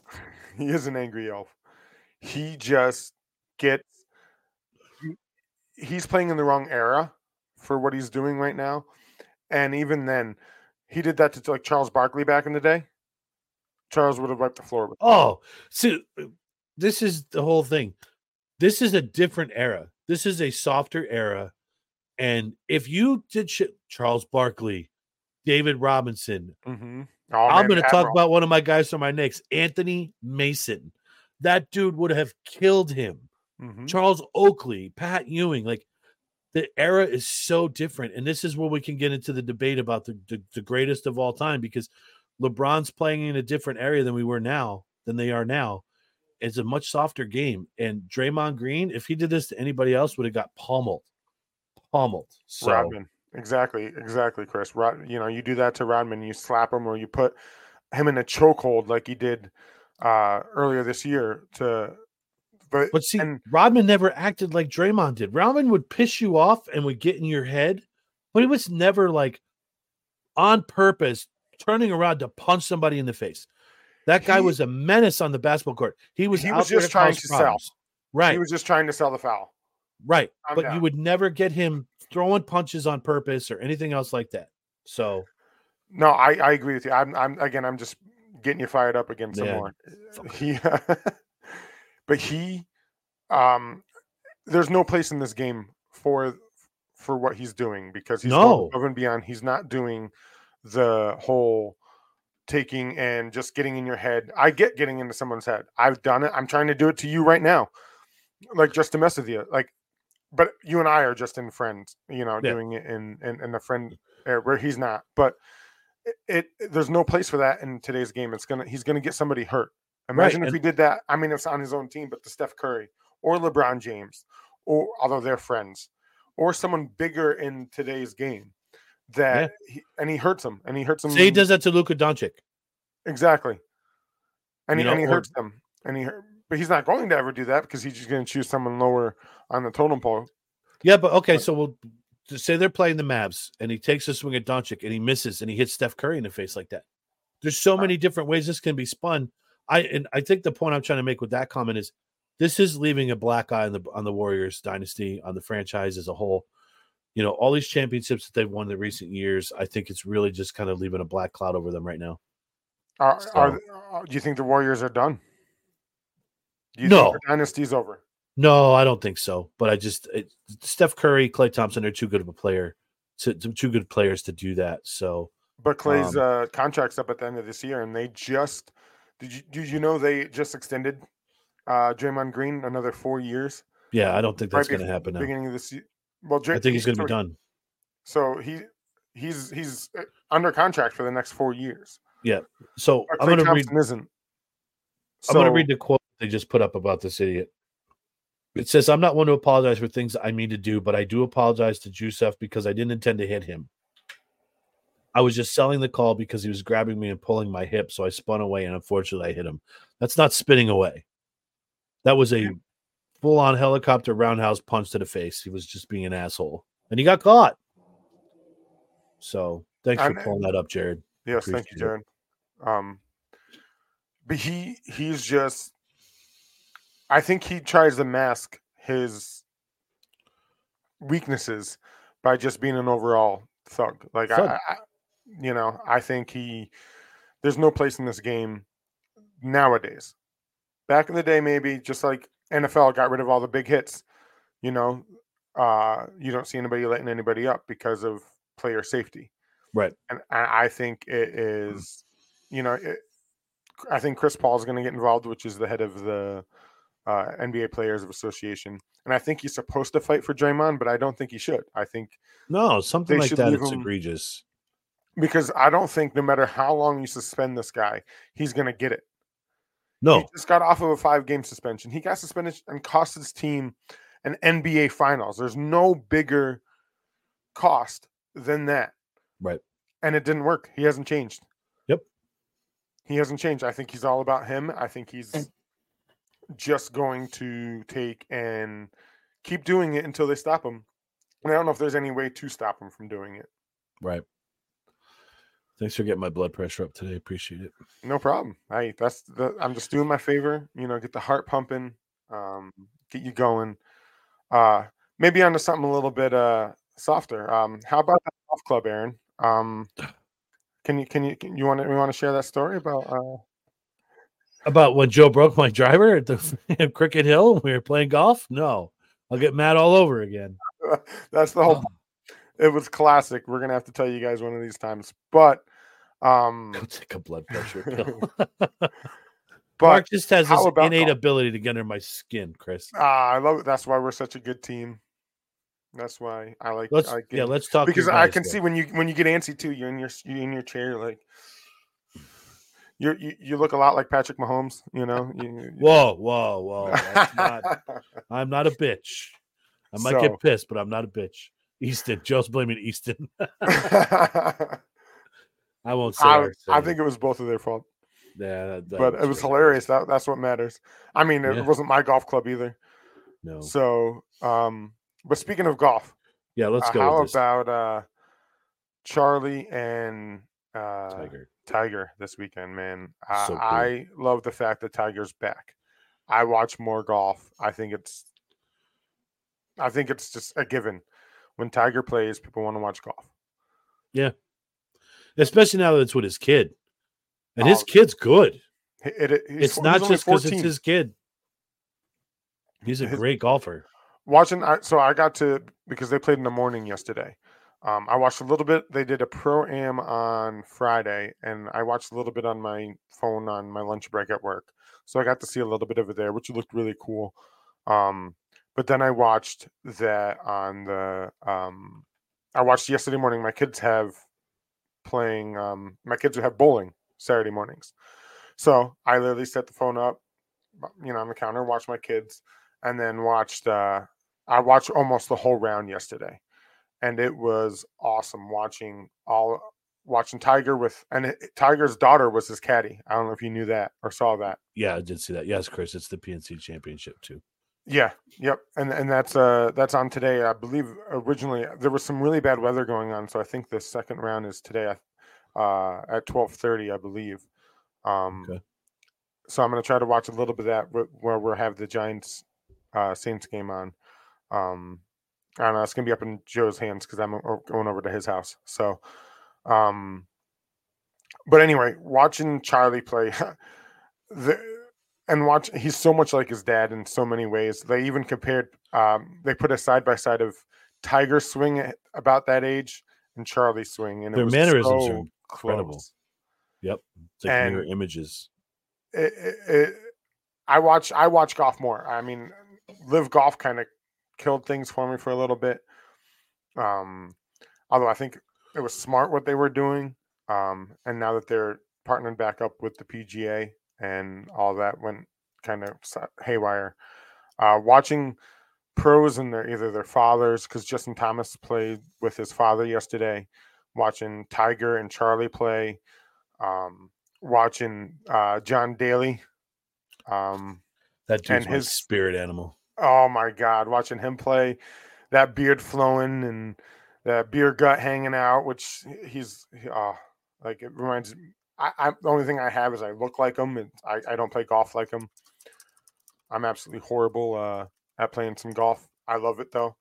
He is an angry elf. He just gets. he's playing in the wrong era for what he's doing right now. And even then, he did that to like Charles Barkley back in the day. Charles would have wiped the floor with him. Oh, see, this is the whole thing. This is a different era. This is a softer era. And if you did shit, Charles Barkley, David Robinson, Mm-hmm. Oh, I'm man, going to talk Admiral. about one of my guys from my Knicks, Anthony Mason. That dude would have killed him. Mm-hmm. Charles Oakley, Pat Ewing. Like, the era is so different. And this is where we can get into the debate about the, the, the greatest of all time, because LeBron's playing in a different area than we were now, than they are now. It's a much softer game. And Draymond Green, if he did this to anybody else, would have got pummeled. Pummeled. So, Rodman. Exactly, exactly, Chris. Rod, you know, you do that to Rodman, you slap him or you put him in a chokehold like he did uh, earlier this year. To, but but see, and, Rodman never acted like Draymond did. Rodman would piss you off and would get in your head, but he was never like on purpose turning around to punch somebody in the face. That guy he, was a menace on the basketball court. He was he out was there just to trying cause to problems. sell. Right. He was just trying to sell the foul. Right. I'm but down. You would never get him throwing punches on purpose or anything else like that. So no, I, I agree with you. I'm I'm again I'm just getting you fired up again some yeah, more. He but he um there's no place in this game for for what he's doing, because he's No. going above and beyond. He's not doing the whole taking and just getting in your head. I get getting into someone's head. I've done it. I'm trying to do it to you right now. Like, just to mess with you. Like, but you and I are just in friends, you know, Yeah. doing it in in, in the friend uh, where he's not. But it, it there's no place for that in today's game. It's gonna he's gonna get somebody hurt. Imagine Right. if And- he did that. I mean, it's on his own team, but to Steph Curry or LeBron James, or although they're friends, or someone bigger in today's game, that he, and he hurts them, and he hurts them. Say he does that to Luka Doncic. Exactly, and You he, know, and he or- hurts them, and he hurt, but he's not going to ever do that because he's just going to choose someone lower on the totem pole. Yeah, but okay, But- so we'll just say they're playing the Mavs and he takes a swing at Doncic and he misses and he hits Steph Curry in the face like that. There's so many different ways this can be spun. I and I think the point I'm trying to make with that comment is this is leaving a black eye on the on the Warriors dynasty, on the franchise as a whole. You know, all these championships that they've won in the recent years, I think it's really just kind of leaving a black cloud over them right now. Are, So- are uh, do you think the Warriors are done? Do you No. think the dynasty's over? No, I don't think so. But I just it, Steph Curry, Klay Thompson are too good of a player, to, to too good players to do that. So But Clay's Um, uh, contract's up at the end of this year, and they just did you did you know they just extended uh, Draymond Green another four years? yeah, I don't think that's Right going to bef- happen now. Beginning of this year. Well, Dray- I think he's going to so be done. So he he's he's uh, under contract for the next four years. So But I'm Klay going to read. Thompson isn't. I'm going to So- read the quote they just put up about this idiot. It says, "I'm not one to apologize for things I mean to do, but I do apologize to Jusuf because I didn't intend to hit him. I was just selling the call because he was grabbing me and pulling my hip, so I spun away and unfortunately I hit him. That's not spinning away. That was a full-on helicopter roundhouse punch to the face. He was just being an asshole, and he got caught. So thanks for And- pulling that up, Jared. Yes, thank you, Appreciate Jared. Um, but he he's just. I think he tries to mask his weaknesses by just being an overall thug. Like Thug. I, I, you know, I think he. There's no place in this game nowadays. Back in the day, maybe just like N F L got rid of all the big hits. You know, uh, you don't see anybody letting anybody up because of player safety. Right. And I I think it is, you know, it, I think Chris Paul is going to get involved, which is the head of the uh, N B A Players Association, and I think he's supposed to fight for Draymond, but I don't think he should. I think No, something They like should that. leave It's him- egregious. because I don't think no matter how long you suspend this guy, he's going to get it. No, He just got off of a five-game suspension. He got suspended and cost his team an N B A Finals. There's no bigger cost than that. Right. And it didn't work. He hasn't changed. Yep. He hasn't changed. I think he's all about him. I think he's just going to take and keep doing it until they stop him. And I don't know if there's any way to stop him from doing it. right. Thanks for getting my blood pressure up today. Appreciate it. No problem. Hey, that's the I'm just doing my favor, you know, get the heart pumping, um, get you going. Uh, maybe onto something a little bit uh softer. Um, how about that golf club, Aaron? Um, can you can you can you want to you want to share that story about? Uh... About when Joe broke my driver at the Cricket Hill when we were playing golf? No, I'll get mad all over again. That's the whole. It was classic. We're gonna have to tell you guys one of these times, but um, Go take a blood pressure pill. but Mark just has this innate golf? ability to get under my skin, Chris. Ah, I love it. That's why we're such a good team. That's why I like. Let's I like yeah, let's talk because I can though. see when you when you get antsy too. You're in your you're in your chair like. You're, you you look a lot like Patrick Mahomes, you know. You, you... Whoa, whoa, whoa! That's not, I'm not a bitch. I might so, get pissed, but I'm not a bitch. Easton, Joe's blaming Easton. I won't say. I, I think it was both of their fault. Yeah, that, that but was it was hilarious. That that's what matters. I mean, it yeah. wasn't my golf club either. No. So, um, but speaking of golf, yeah, let's uh, go. How with this. about uh, Charlie and uh, Tiger? Tiger this weekend, man. So uh, cool. I love the fact that Tiger's back. I watch more golf. I think it's, I think it's just a given. When Tiger plays, people want to watch golf. Yeah, especially now that it's with his kid, and his oh, kid's good. It, it, it's not just because it's his kid. He's a his, great golfer. Watching, so I got to because they played in the morning yesterday. Um, I watched a little bit. They did a pro-am on Friday, and I watched a little bit on my phone on my lunch break at work. So I got to see a little bit of it there, which looked really cool. Um, but then I watched that on the um, – I watched yesterday morning. My kids have playing um, – my kids have bowling Saturday mornings. So I literally set the phone up, you know, on the counter, watched my kids, and then watched uh, – I watched almost the whole round yesterday. And it was awesome watching all watching Tiger with and it, Tiger's daughter was his caddy. I don't know if you knew that or saw that. Yeah, I did see that. Yes, Chris, it's the P N C Championship too. Yeah, yep, and and that's uh that's on today. I believe originally there was some really bad weather going on, so I think the second round is today, uh, at twelve thirty, I believe. Um, okay. So I'm gonna try to watch a little bit of that where we'll have the Giants uh, Saints game on. Um, I don't know. It's gonna be up in Joe's hands because I'm going over to his house. So, um, but anyway, watching Charlie play, the and watch he's so much like his dad in so many ways. They even compared. Um, they put a side by side of Tiger's swing at about that age and Charlie's swing, and their it was mannerisms so are incredible. Close. Yep, it's like mirror images. It, it, it, I watch. I watch golf more. I mean, Live Golf kind of killed things for me for a little bit. Um, although I think it was smart what they were doing. Um, and now that they're partnering back up with the P G A and all that went kind of haywire. Uh, watching pros and their either their fathers, because Justin Thomas played with his father yesterday. Watching Tiger and Charlie play. Um, watching uh, John Daly. Um, that dude's my his spirit animal. Oh my God! Watching him play, that beard flowing and that beer gut hanging out, which he's uh, like it reminds. I, I the only thing I have is I look like him, and I, I don't play golf like him. I'm absolutely horrible uh, at playing some golf. I love it though.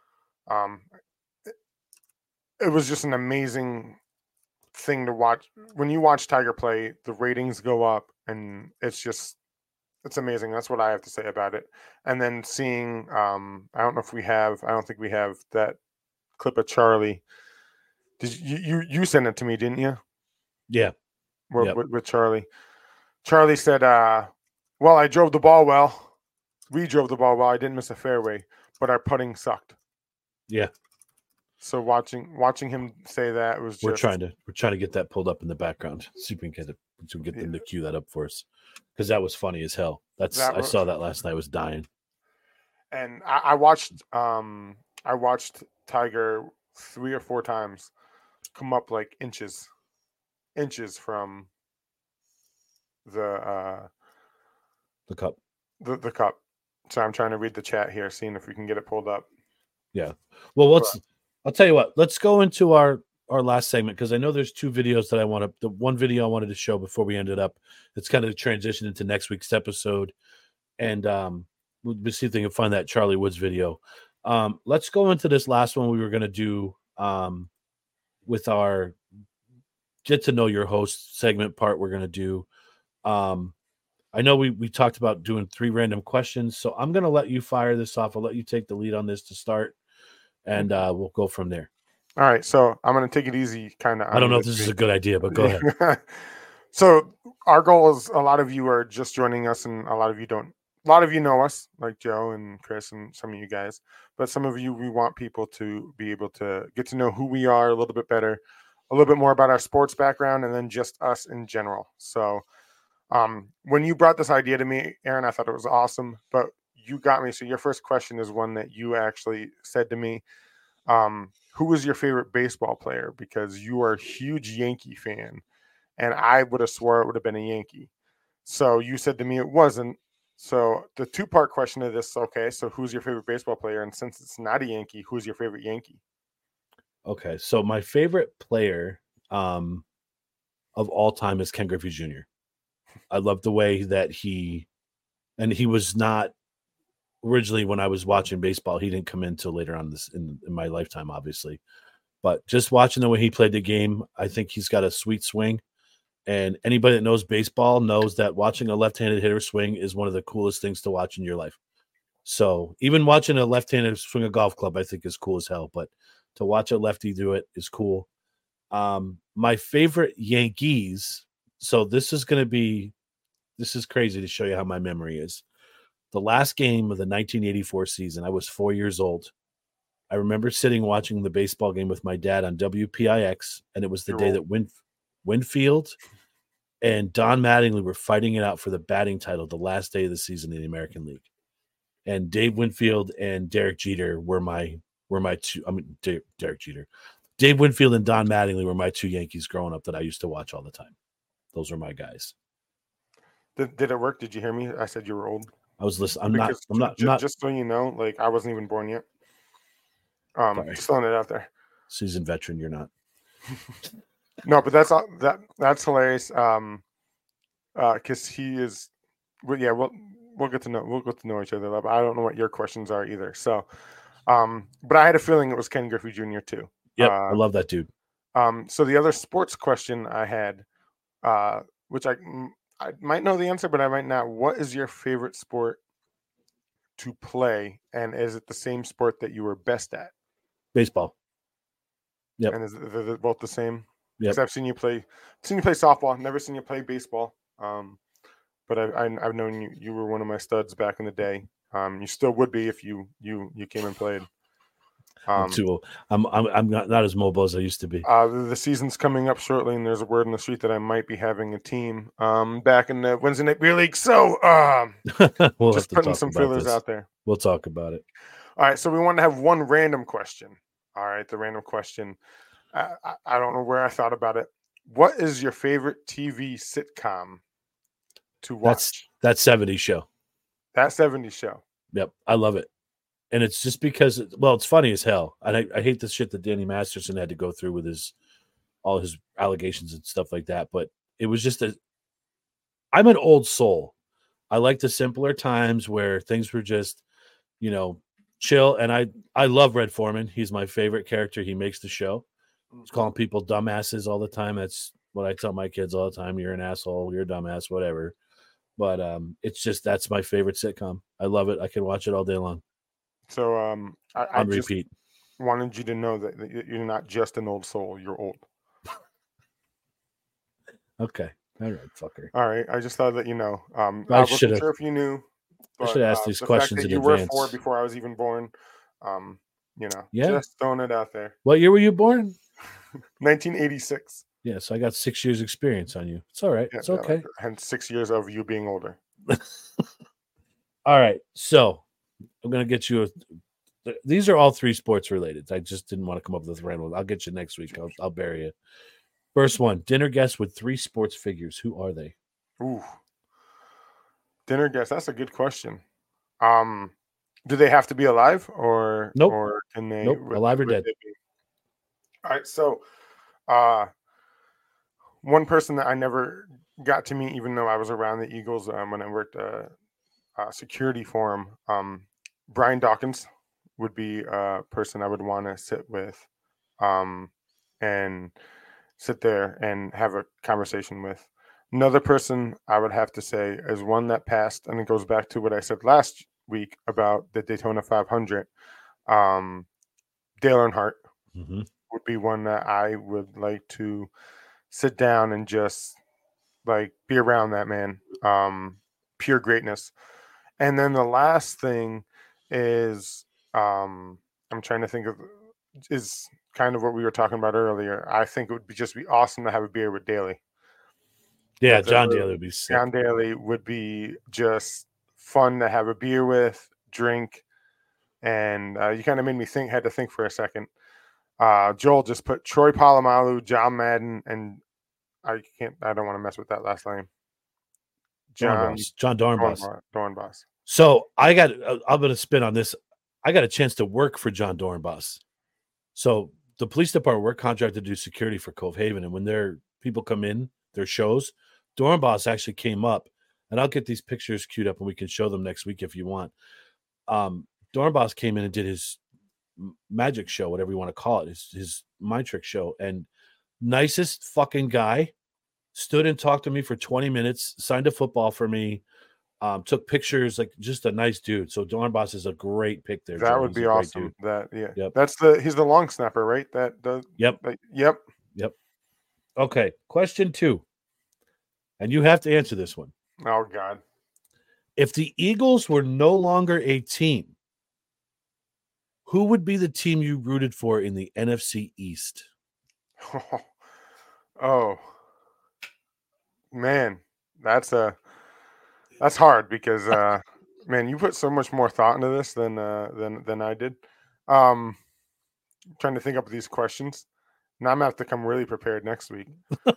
Um, it, it was just an amazing thing to watch. When you watch Tiger play, the ratings go up, and it's just. It's amazing. That's what I have to say about it. And then seeing, um, I don't know if we have, I don't think we have that clip of Charlie. Did you, you, you sent it to me, didn't you? Yeah. With, yep. with, with Charlie. Charlie said, uh, well, I drove the ball well. We drove the ball well. I didn't miss a fairway, but our putting sucked. Yeah. So watching, watching him say that was just. We're trying to, we're trying to get that pulled up in the background. See if we can get it, so we can get them to cue that up for us. Because that was funny as hell. That's that was, I saw that last night. I was dying. And I, I watched um I watched Tiger three or four times come up like inches. Inches from the uh the cup. The the cup. So I'm trying to read the chat here, seeing if we can get it pulled up. Yeah. Well, what's but, I'll tell you what, let's go into our our last segment, because I know there's two videos that I want to, the one video I wanted to show before we ended up, it's kind of transition into next week's episode. And um, we'll see if they can find that Charlie Woods video. Um, let's go into this last one we were going to do um, with our get to know your host segment part. We're going to do. Um, I know we we talked about doing three random questions, so I'm going to let you fire this off. I'll let you take the lead on this to start, and uh, we'll go from there. All right, so I'm going to take it easy, kind of. I don't know if this is a good idea, but go ahead. So our goal is, a lot of you are just joining us, and a lot of you don't. A lot of you know us, like Joe and Chris and some of you guys, but some of you, we want people to be able to get to know who we are a little bit better, a little bit more about our sports background, and then just us in general. So um, when you brought this idea to me, Aaron, I thought it was awesome, but you got me. So your first question is one that you actually said to me. Um, who was your favorite baseball player? Because you are a huge Yankee fan, and I would have swore it would have been a Yankee. So you said to me it wasn't. So the two-part question of this, okay, so who's your favorite baseball player? And since it's not a Yankee, who's your favorite Yankee? Okay, so my favorite player um, of all time is Ken Griffey Junior I love the way that he, and he was not originally when I was watching baseball. He didn't come in until later on this in, in my lifetime, obviously. But just watching the way he played the game, I think he's got a sweet swing. And anybody that knows baseball knows that watching a left-handed hitter swing is one of the coolest things to watch in your life. So even watching a left-handed swing a golf club, I think is cool as hell. But to watch a lefty do it is cool. Um, my favorite Yankees. So this is going to be, this is crazy to show you how my memory is. The last game of the nineteen eighty-four season, I was four years old. I remember sitting watching the baseball game with my dad on W P I X, and it was the You're day old. that Win- Winfield and Don Mattingly were fighting it out for the batting title the last day of the season in the American League. And Dave Winfield and Derek Jeter were my were my two. I mean, Der- Derek Jeter, Dave Winfield and Don Mattingly were my two Yankees growing up that I used to watch all the time. Those were my guys. Did, did it work? Did you hear me? I said you were old. I was listening. I'm Because not. I'm not. ju- I'm not. Just so you know, like I wasn't even born yet. Um, Sorry. just throwing it out there. Seasoned veteran. You're not. No, but that's all, that that's hilarious. Um, uh, because he is. Well, yeah, we'll we'll get to know we'll get to know each other. But I don't know what your questions are either. So, um, but I had a feeling it was Ken Griffey Junior too. Yep. Uh, I love that dude. Um, so the other sports question I had, uh, which I I might know the answer, but I might not. What is your favorite sport to play, and is it the same sport that you were best at? Baseball. Yep. And is it, they're both the same? Yep. Because I've seen you play, seen you play softball. Never seen you play baseball. Um, but I, I I've known you. You were one of my studs back in the day. Um, you still would be if you you you came and played. I'm Um, too old. I'm I'm I'm not, not as mobile as I used to be. Uh, the, the season's coming up shortly, and there's a word in the street that I might be having a team um, back in the Wednesday Night Beer League. So um, we'll just have to putting talk some about feelers this. out there. We'll talk about it. All right, so we want to have one random question. All right, the random question. I, I, I don't know where I thought about it. What is your favorite T V sitcom to watch? That's that seventies show. That seventies show. Yep, I love it. And it's just because, well, it's funny as hell. And I, I hate the shit that Danny Masterson had to go through with his all his allegations and stuff like that. But it was just a. I'm an old soul. I like the simpler times where things were just, you know, chill. And I I love Red Foreman. He's my favorite character. He makes the show. He's calling people dumbasses all the time. That's what I tell my kids all the time. You're an asshole. You're a dumbass. Whatever. But um, it's just that's my favorite sitcom. I love it. I can watch it all day long. So um, I, I On just repeat. wanted you to know that that you're not just an old soul. You're old. Okay. All right, fucker. All right. I just thought that you know. Um, I I wasn't should've- sure if you knew. I should have asked uh, these the questions fact that in you advance. were four before I was even born. Um, you know, Yeah. just throwing it out there. What year were you born? nineteen eighty-six. Yeah, so I got six years experience on you. It's all right. Yeah, It's yeah, okay. like, hence six years of you being older. All right. So I'm gonna get you a these are all three sports related. I just didn't want to come up with a random one. I'll get you next week. I'll, I'll bury you. First one, dinner guest with three sports figures. Who are they? Ooh. Dinner guest. That's a good question. Um, do they have to be alive, or Nope. or can they Nope, would- alive or would dead. they be- All right. So, uh, one person that I never got to meet, even though I was around the Eagles um, when I worked uh, uh, security for 'em, um, Brian Dawkins would be a person I would want to sit with, um, and sit there and have a conversation with. Another person I would have to say is one that passed, and it goes back to what I said last week about the Daytona five hundred. Um, Dale Earnhardt Mm-hmm. would be one that I would like to sit down and just like be around that man. Um, pure greatness. And then the last thing is, um, I'm trying to think of, is kind of what we were talking about earlier. I think it would be just be awesome to have a beer with Daly. Yeah, That's a John really- Daly would be sick. John Daly would be just fun to have a beer with, drink, and uh, you kind of made me think. Had to think for a second. Uh, Joel just put Troy Polamalu, John Madden, and I can't. I don't want to mess with that last name. John Dornbos. John Dornbos. Dornbos. Dornbos. So I got, I'm going to spin on this. I got a chance to work for John Dornbos. So the police department, we're contracted to do security for Cove Haven. And when their people come in, their shows, Dornbos actually came up, and I'll get these pictures queued up and we can show them next week if you want. Um, Dornbos came in and did his magic show, whatever you want to call it, his, his mind trick show. And nicest fucking guy, stood and talked to me for twenty minutes, signed a football for me. Um, took pictures, like just a nice dude. So Dornbos is a great pick there. That Joe. would He's be a great awesome. dude. That yeah. Yep. That's the he's the long snapper, right? That does. Yep. Like, yep. Yep. Okay. Question two. And you have to answer this one. Oh God. If the Eagles were no longer a team, who would be the team you rooted for in the N F C East? Oh man, that's a that's hard because uh, man, you put so much more thought into this than uh, than than I did. Um, I'm trying to think up these questions. Now I'm gonna have to come really prepared next week.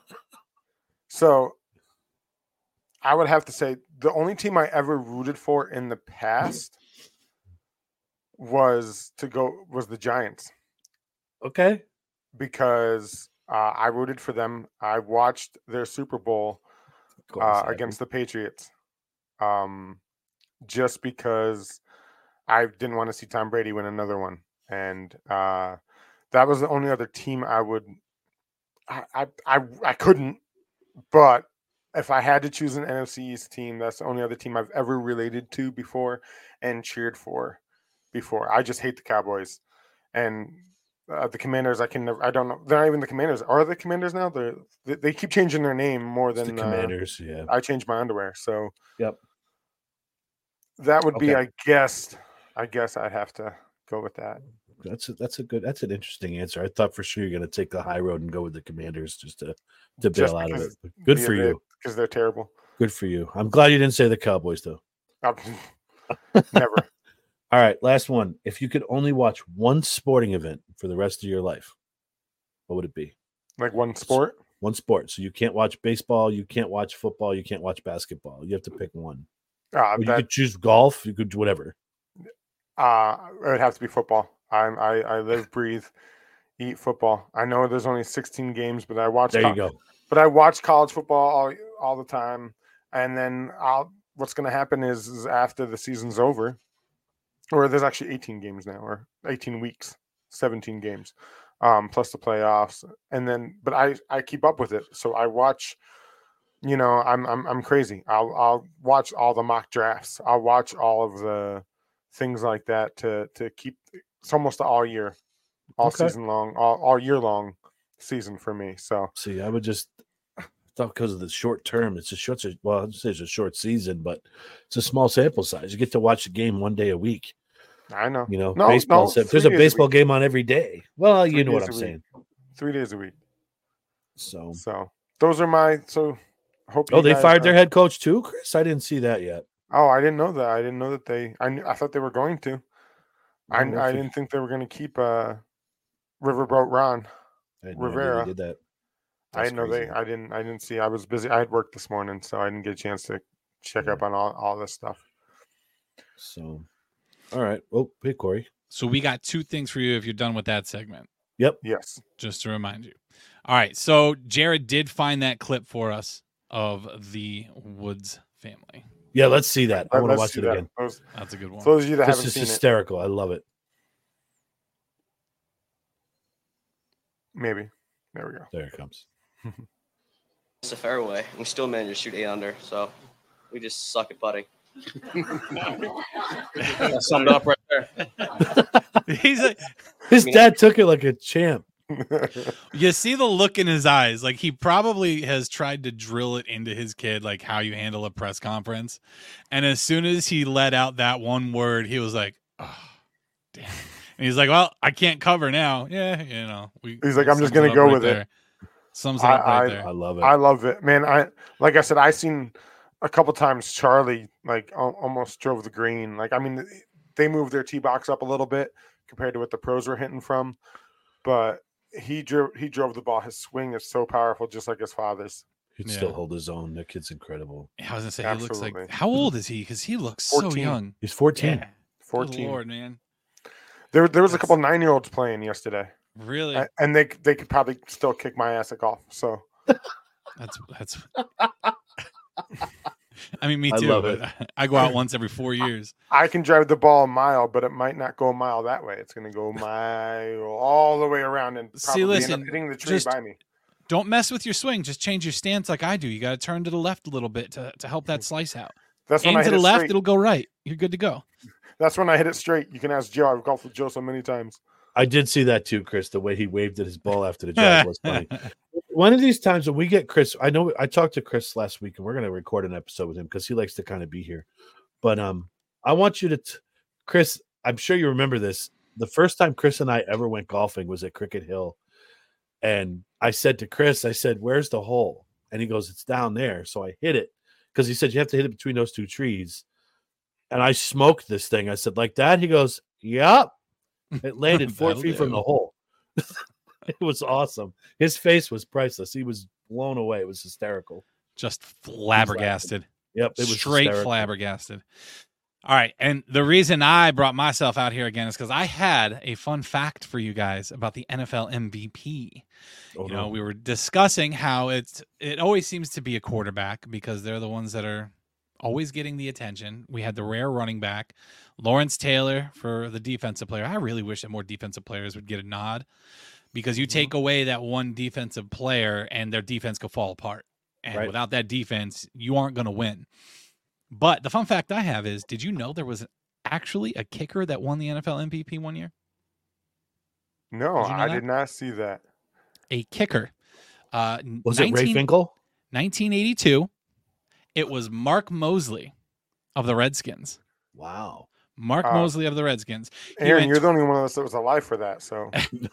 So I would have to say the only team I ever rooted for in the past was to go was the Giants. Okay. Because uh, I rooted for them. I watched their Super Bowl uh, against the Patriots, um, just because I didn't want to see Tom Brady win another one, and uh, that was the only other team I would. I, I I I couldn't, but if I had to choose an N F C East team, that's the only other team I've ever related to before and cheered for before. I just hate the Cowboys, and uh, the Commanders. I can never. I don't know. They're not even the Commanders. Are the Commanders now? They're, they they keep changing their name more It's than the Commanders. Uh, yeah. I changed my underwear. So Yep. that would be. Okay. I guess. I guess I'd have to go with that. That's a, that's a good. That's an interesting answer. I thought for sure you're going to take the high road and go with the Commanders just to to bail Just out of it. because- But good Yeah, for they- you. because they're terrible. Good for you. I'm glad you didn't say the Cowboys though. Uh, Never. All right, last one. If you could only watch one sporting event for the rest of your life, what would it be? Like one sport. One sport. So you can't watch baseball, you can't watch football, you can't watch basketball. You have to pick one. Uh, Or you that, could choose golf. You could do whatever. uh, it would have to be football. I'm, I I live, breathe, eat football. I know there's only sixteen games, but I watch. There co- you go. But I watch college football all, all the time, and then I'll. What's going to happen is, is after the season's over, or there's actually eighteen games now, or eighteen weeks, seventeen games, um, plus the playoffs, and then. But I I keep up with it, so I watch. You know, I'm I'm I'm crazy. I'll I'll watch all the mock drafts. I'll watch all of the things like that to to keep. It's almost all year, all Okay. season long, all all year long season for me. So See, I would just I thought because of the short term, it's a short well, I'd say it's a short season, but it's a small sample size. You get to watch the game one day a week. I know. You know, No, baseball. no, If there's three a days a baseball week. game on every day. Well, you Three know what days I'm a week. saying. Three days a week. So, So those are my. So hope. oh, you they guys, fired uh, their head coach too, Chris. I didn't see that yet. Oh, I didn't know that. I didn't know that they. I knew, I thought they were going to. I Well, I if you- didn't think they were going to keep uh, Riverboat Ron. I had no idea Rivera. they did that. I That's didn't know crazy. they. I didn't. I didn't see. I was busy. I had work this morning, so I didn't get a chance to check Yeah. up on all, all this stuff. So, all right. Oh, hey, Corey. So we got two things for you if you're done with that segment, Yep. Yes. just to remind you. All right. So Jared did find that clip for us of the Woods family. Yeah, let's see that. I Let- want to let's watch see it that. again. Those, That's a good one. for those of you that This haven't is seen it, hysterical. I love it. Maybe. There we go. There it comes. It's a fairway. We still managed to shoot eight under, so we just suck at putting. Summed up right there. He's like, His dad took it like a champ. you see the look in his eyes, like he probably has tried to drill it into his kid, like how you handle a press conference. And as soon as he let out that one word, he was like, "Oh, damn!" And he's like, "Well, I can't cover now." Yeah, you know. We, He's like, "I'm just sums gonna it up go right with there. it." Sums it up I- right I- there. I love it. I love it, man. I like I said, I seen a couple times Charlie like al- almost drove the green. Like I mean, they moved their tee box up a little bit compared to what the pros were hitting from, but he drove he drove the ball. His swing is so powerful, just like his father's. He'd Yeah. still hold his own. That kid's incredible. I was gonna say he looks Absolutely. like. How old is he? Because he looks so fourteen. young. He's fourteen. Yeah. Good fourteen. Lord, man. There, there was a That's- couple nine year olds playing yesterday, Really? a- and they they could probably still kick my ass at golf. So That's that's. I mean, me I too. love but I go out once every four years. I can drive the ball a mile, but it might not go a mile that way. It's going to go a mile all the way around and See, probably listen, end up hitting the tree just- by me. Don't mess with your swing. Just change your stance like I do. You got to turn to the left a little bit to, to help that slice out. That's when Aim I to hit the it left, straight. it'll go right. You're good to go. That's when I hit it straight. You can ask Joe. I've golfed with Joe so many times. I did see that too, Chris. The way he waved at his ball after the drive was funny. One of these times when we get Chris, I know I talked to Chris last week, and we're going to record an episode with him because he likes to kind of be here. But um, I want you to, t- Chris. I'm sure you remember this. The first time Chris and I ever went golfing was at Cricket Hill, and I said to Chris, I said, "Where's the hole?" And he goes, "It's down there." So I hit it because he said you have to hit it between those two trees. And I smoked this thing. I said, "Like that?" He goes, "Yep." It landed four That'll feet from do. the hole. It was awesome. His face was priceless. He was blown away. It was hysterical. Just flabbergasted. Yep, it was Straight hysterical. flabbergasted. All right. And the reason I brought myself out here again is because I had a fun fact for you guys about the N F L M V P. Oh, you know, no. we were discussing how it's it always seems to be a quarterback because they're the ones that are always getting the attention. We had the rare running back, Lawrence Taylor, for the defensive player. I really wish that more defensive players would get a nod because you take away that one defensive player and their defense could fall apart. And Right. without that defense, you aren't going to win. But the fun fact I have is, did you know there was actually a kicker that won the N F L M V P one year? No, Did you know I that? did not see that. A kicker. Uh, Was it Ray nineteen Finkel? nineteen eighty-two. It was Mark Mosley of the Redskins. Wow. Mark Uh, Mosley of the Redskins. He Aaron, went you're the only one of us that was alive for that. So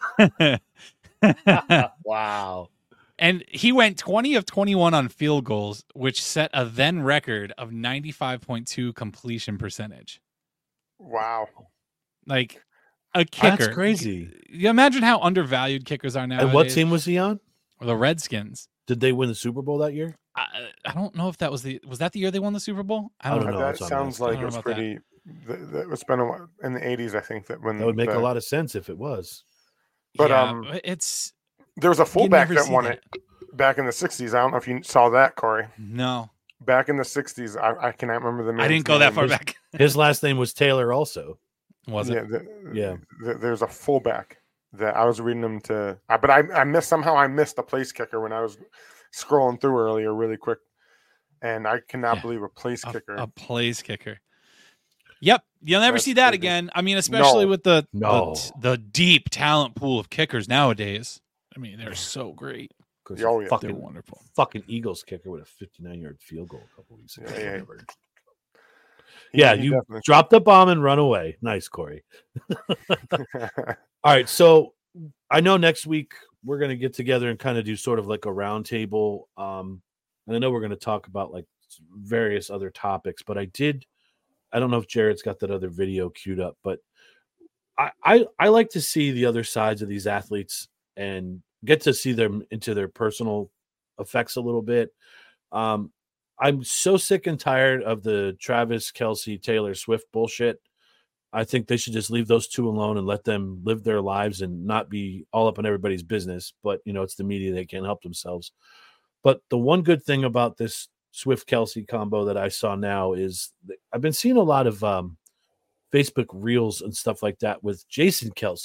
Wow. And he went twenty of twenty-one on field goals, which set a then record of ninety-five point two completion percentage. wow. Like a kicker. That's crazy. You imagine how undervalued kickers are now. And what team was he on? The Redskins. Did they win the Super Bowl that year? I, I don't know if that was the was that the year they won the Super Bowl. I I don't, don't know. know. that that's what I'm sounds asking. like I it don't was know about that. pretty. That, that was been a while- in the eighties, I think that when That would make the, a lot of sense if it was. But, Yeah, um, it's There was a you fullback never that see won that. it back in the sixties. I don't know if you saw that, Corey. No, Back in the sixties, I, I cannot remember the. I didn't man's go that name. far His- back. His last name was Taylor also. Was it? Yeah, the, Yeah. the- there's a fullback that I was reading them to, uh, but I I missed somehow I missed the place kicker when I was scrolling through earlier really quick, and I cannot Yeah. believe a place A, kicker. a place kicker. Yep, you'll never That's see that crazy. again. I mean, especially No. with the, No. the the deep talent pool of kickers nowadays. I mean, they're so great. Of course, Oh, a yeah. They're fucking, wonderful. fucking Eagles kicker with a fifty-nine yard field goal a couple weeks ago. Yeah, yeah. Whatever. He- Yeah, he you definitely- drop the bomb and run away. Nice, Corey. All right, so I know next week we're going to get together and kind of do sort of like a roundtable. Um, and I know we're going to talk about like various other topics, but I did. I don't know if Jared's got that other video queued up, but I, I I like to see the other sides of these athletes and get to see them into their personal effects a little bit. Um, I'm so sick and tired of the Travis Kelce, Taylor Swift bullshit. I think they should just leave those two alone and let them live their lives and not be all up in everybody's business. But, you know, it's the media. They can't help themselves. But the one good thing about this Swift Kelce combo that I saw now is that I've been seeing a lot of um, Facebook reels and stuff like that with Jason Kelce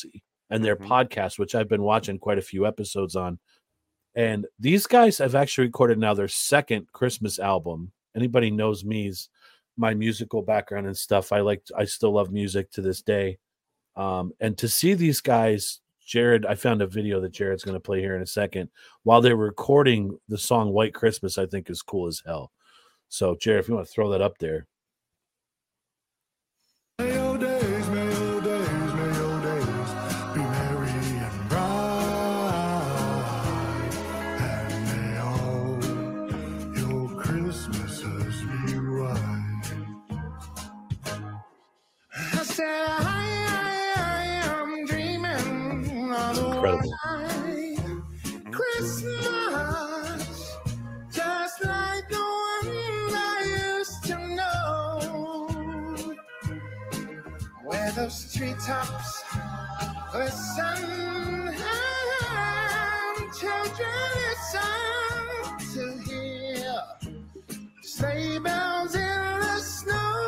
and their Mhm. podcast, which I've been watching quite a few episodes on. And these guys have actually recorded now their second Christmas album. Anybody knows me's my musical background and stuff. I like, I still love music to this day. Um, and to see these guys, Jared, I found a video that Jared's going to play here in a second while they're recording the song White Christmas, I think is cool as hell. So Jared, if you want to throw that up there. May your days, may your days, may your days be merry and bright, and may all your Christmases be right. I said, I, I, I am dreaming of a Incredible. white Christmas, just like the one I used to know, where those treetops glisten and children listen to hear sleigh bells in the snow.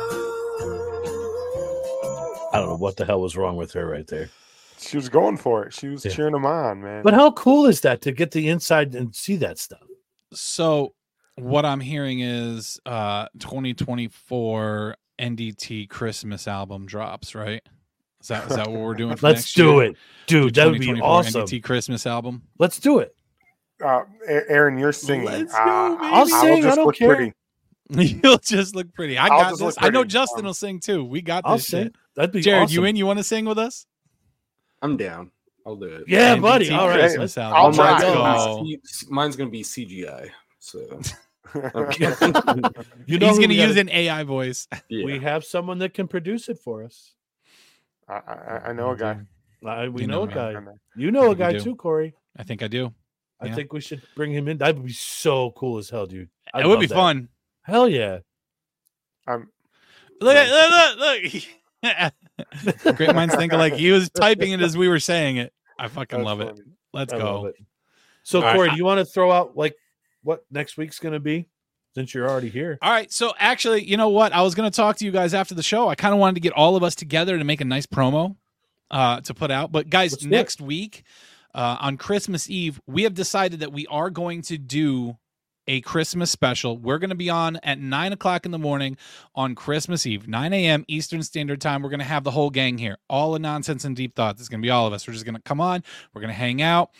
I don't know what the hell was wrong with her right there. She was going for it. She was Yeah. cheering them on, man. But how cool is that to get the inside and see that stuff? So what I'm hearing is uh twenty twenty-four N D T Christmas album drops, right? Is that is that what we're doing for Let's next do year? it. Dude, that would be twenty twenty-four awesome. N D T Christmas album. Let's do it. uh, A- Aaron, you're singing. Let's Uh, go, baby. I'll sing, I don't look care. pretty. You'll just look pretty. I I'll got just this. look I know pretty. Justin Um, will sing too. We got this I'll shit. sing. That'd be Jared, awesome. you in? You want to sing with us? I'm down. I'll do it. Yeah, N D T buddy. All right. Christmas Let's- album. I'll All try. mine's, Let's gonna go. be, C- mine's gonna be C G I. So you know He's who going we to gotta- use an A I voice. yeah. We have someone that can produce it for us. I, I, I know a guy. I, we You know, know a me. guy. I know. You know a We guy do. too, Corey. I think I do. I Yeah. think we should bring him in. That would be so cool as hell, dude. I'd it would love be that. fun. Hell yeah. Um, Look at look, look, look. Great minds think alike. He was typing it as we were saying it. I fucking that's love it. funny. Let's I go. love it. So, All right. Corey, do you want to throw out like what next week's going to be since you're already here? All right. So actually, you know what? I was going to talk to you guys after the show. I kind of wanted to get all of us together to make a nice promo uh, to put out. But guys, Let's do it. next week uh, on Christmas Eve, we have decided that we are going to do a Christmas special. We're going to be on at nine o'clock in the morning on Christmas Eve, nine a.m. Eastern Standard Time. We're going to have the whole gang here. All the nonsense and deep thoughts. It's going to be all of us. We're just going to come on. We're going to hang out.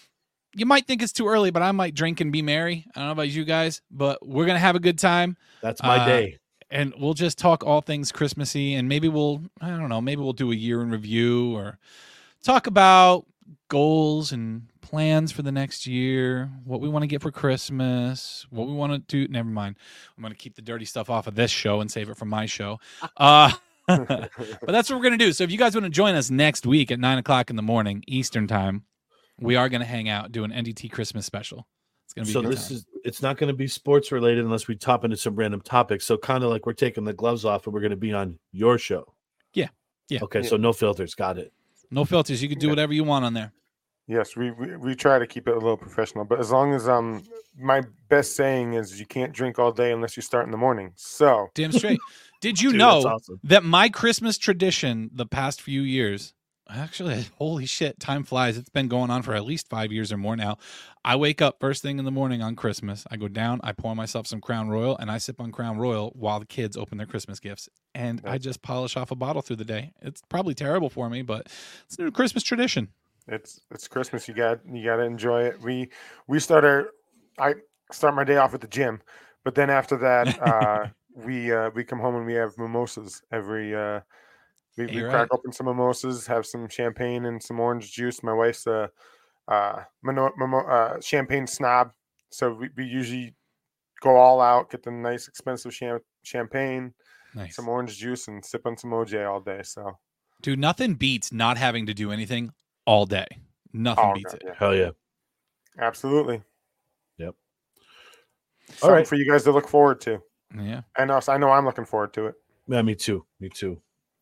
You might think it's too early, but I might drink and be merry. I don't know about you guys, but we're going to have a good time. That's my Uh, day. And we'll just talk all things Christmassy, and maybe we'll, I don't know, maybe we'll do a year in review or talk about goals and plans for the next year, what we want to get for Christmas, what we want to do. Never mind. I'm going to keep the dirty stuff off of this show and save it for my show. Uh, but that's what we're going to do. So if you guys want to join us next week at nine o'clock in the morning Eastern time, we are going to hang out, do an N D T Christmas special. It's going to be So a good this time. is it's not going to be sports related unless we top into some random topics. So kind of like we're taking the gloves off and we're going to be on your show. Yeah. Yeah. Okay. Yeah. So no filters. Got it. No filters. You can do Yeah. whatever you want on there. Yes, we, we we try to keep it a little professional, but as long as um my best saying is you can't drink all day unless you start in the morning. So Damn straight. Did you Dude, know that's awesome. that my Christmas tradition the past few years, actually, holy shit, time flies. It's been going on for at least five years or more now. I wake up first thing in the morning on Christmas. I go down, I pour myself some Crown Royal, and I sip on Crown Royal while the kids open their Christmas gifts. And I just polish off a bottle through the day. It's probably terrible for me, but it's a new Christmas tradition. it's it's Christmas. You got you got to enjoy it. We we start our I start my day off at the gym, but then after that uh, we uh, we come home and we have mimosas every. Uh, we we You're crack right. open some mimosas, have some champagne and some orange juice. My wife's a uh, mimo, mimo, uh, champagne snob, so we, we usually go all out, get the nice expensive cham- champagne, Nice. some orange juice, and sip on some O J all day. So Dude, nothing beats not having to do anything all day. Nothing oh, beats God, it. yeah, Hell yeah. absolutely. Yep. Something right. for you guys to look forward to. Yeah. And us, I know I'm looking forward to it. Yeah, me too. Me too.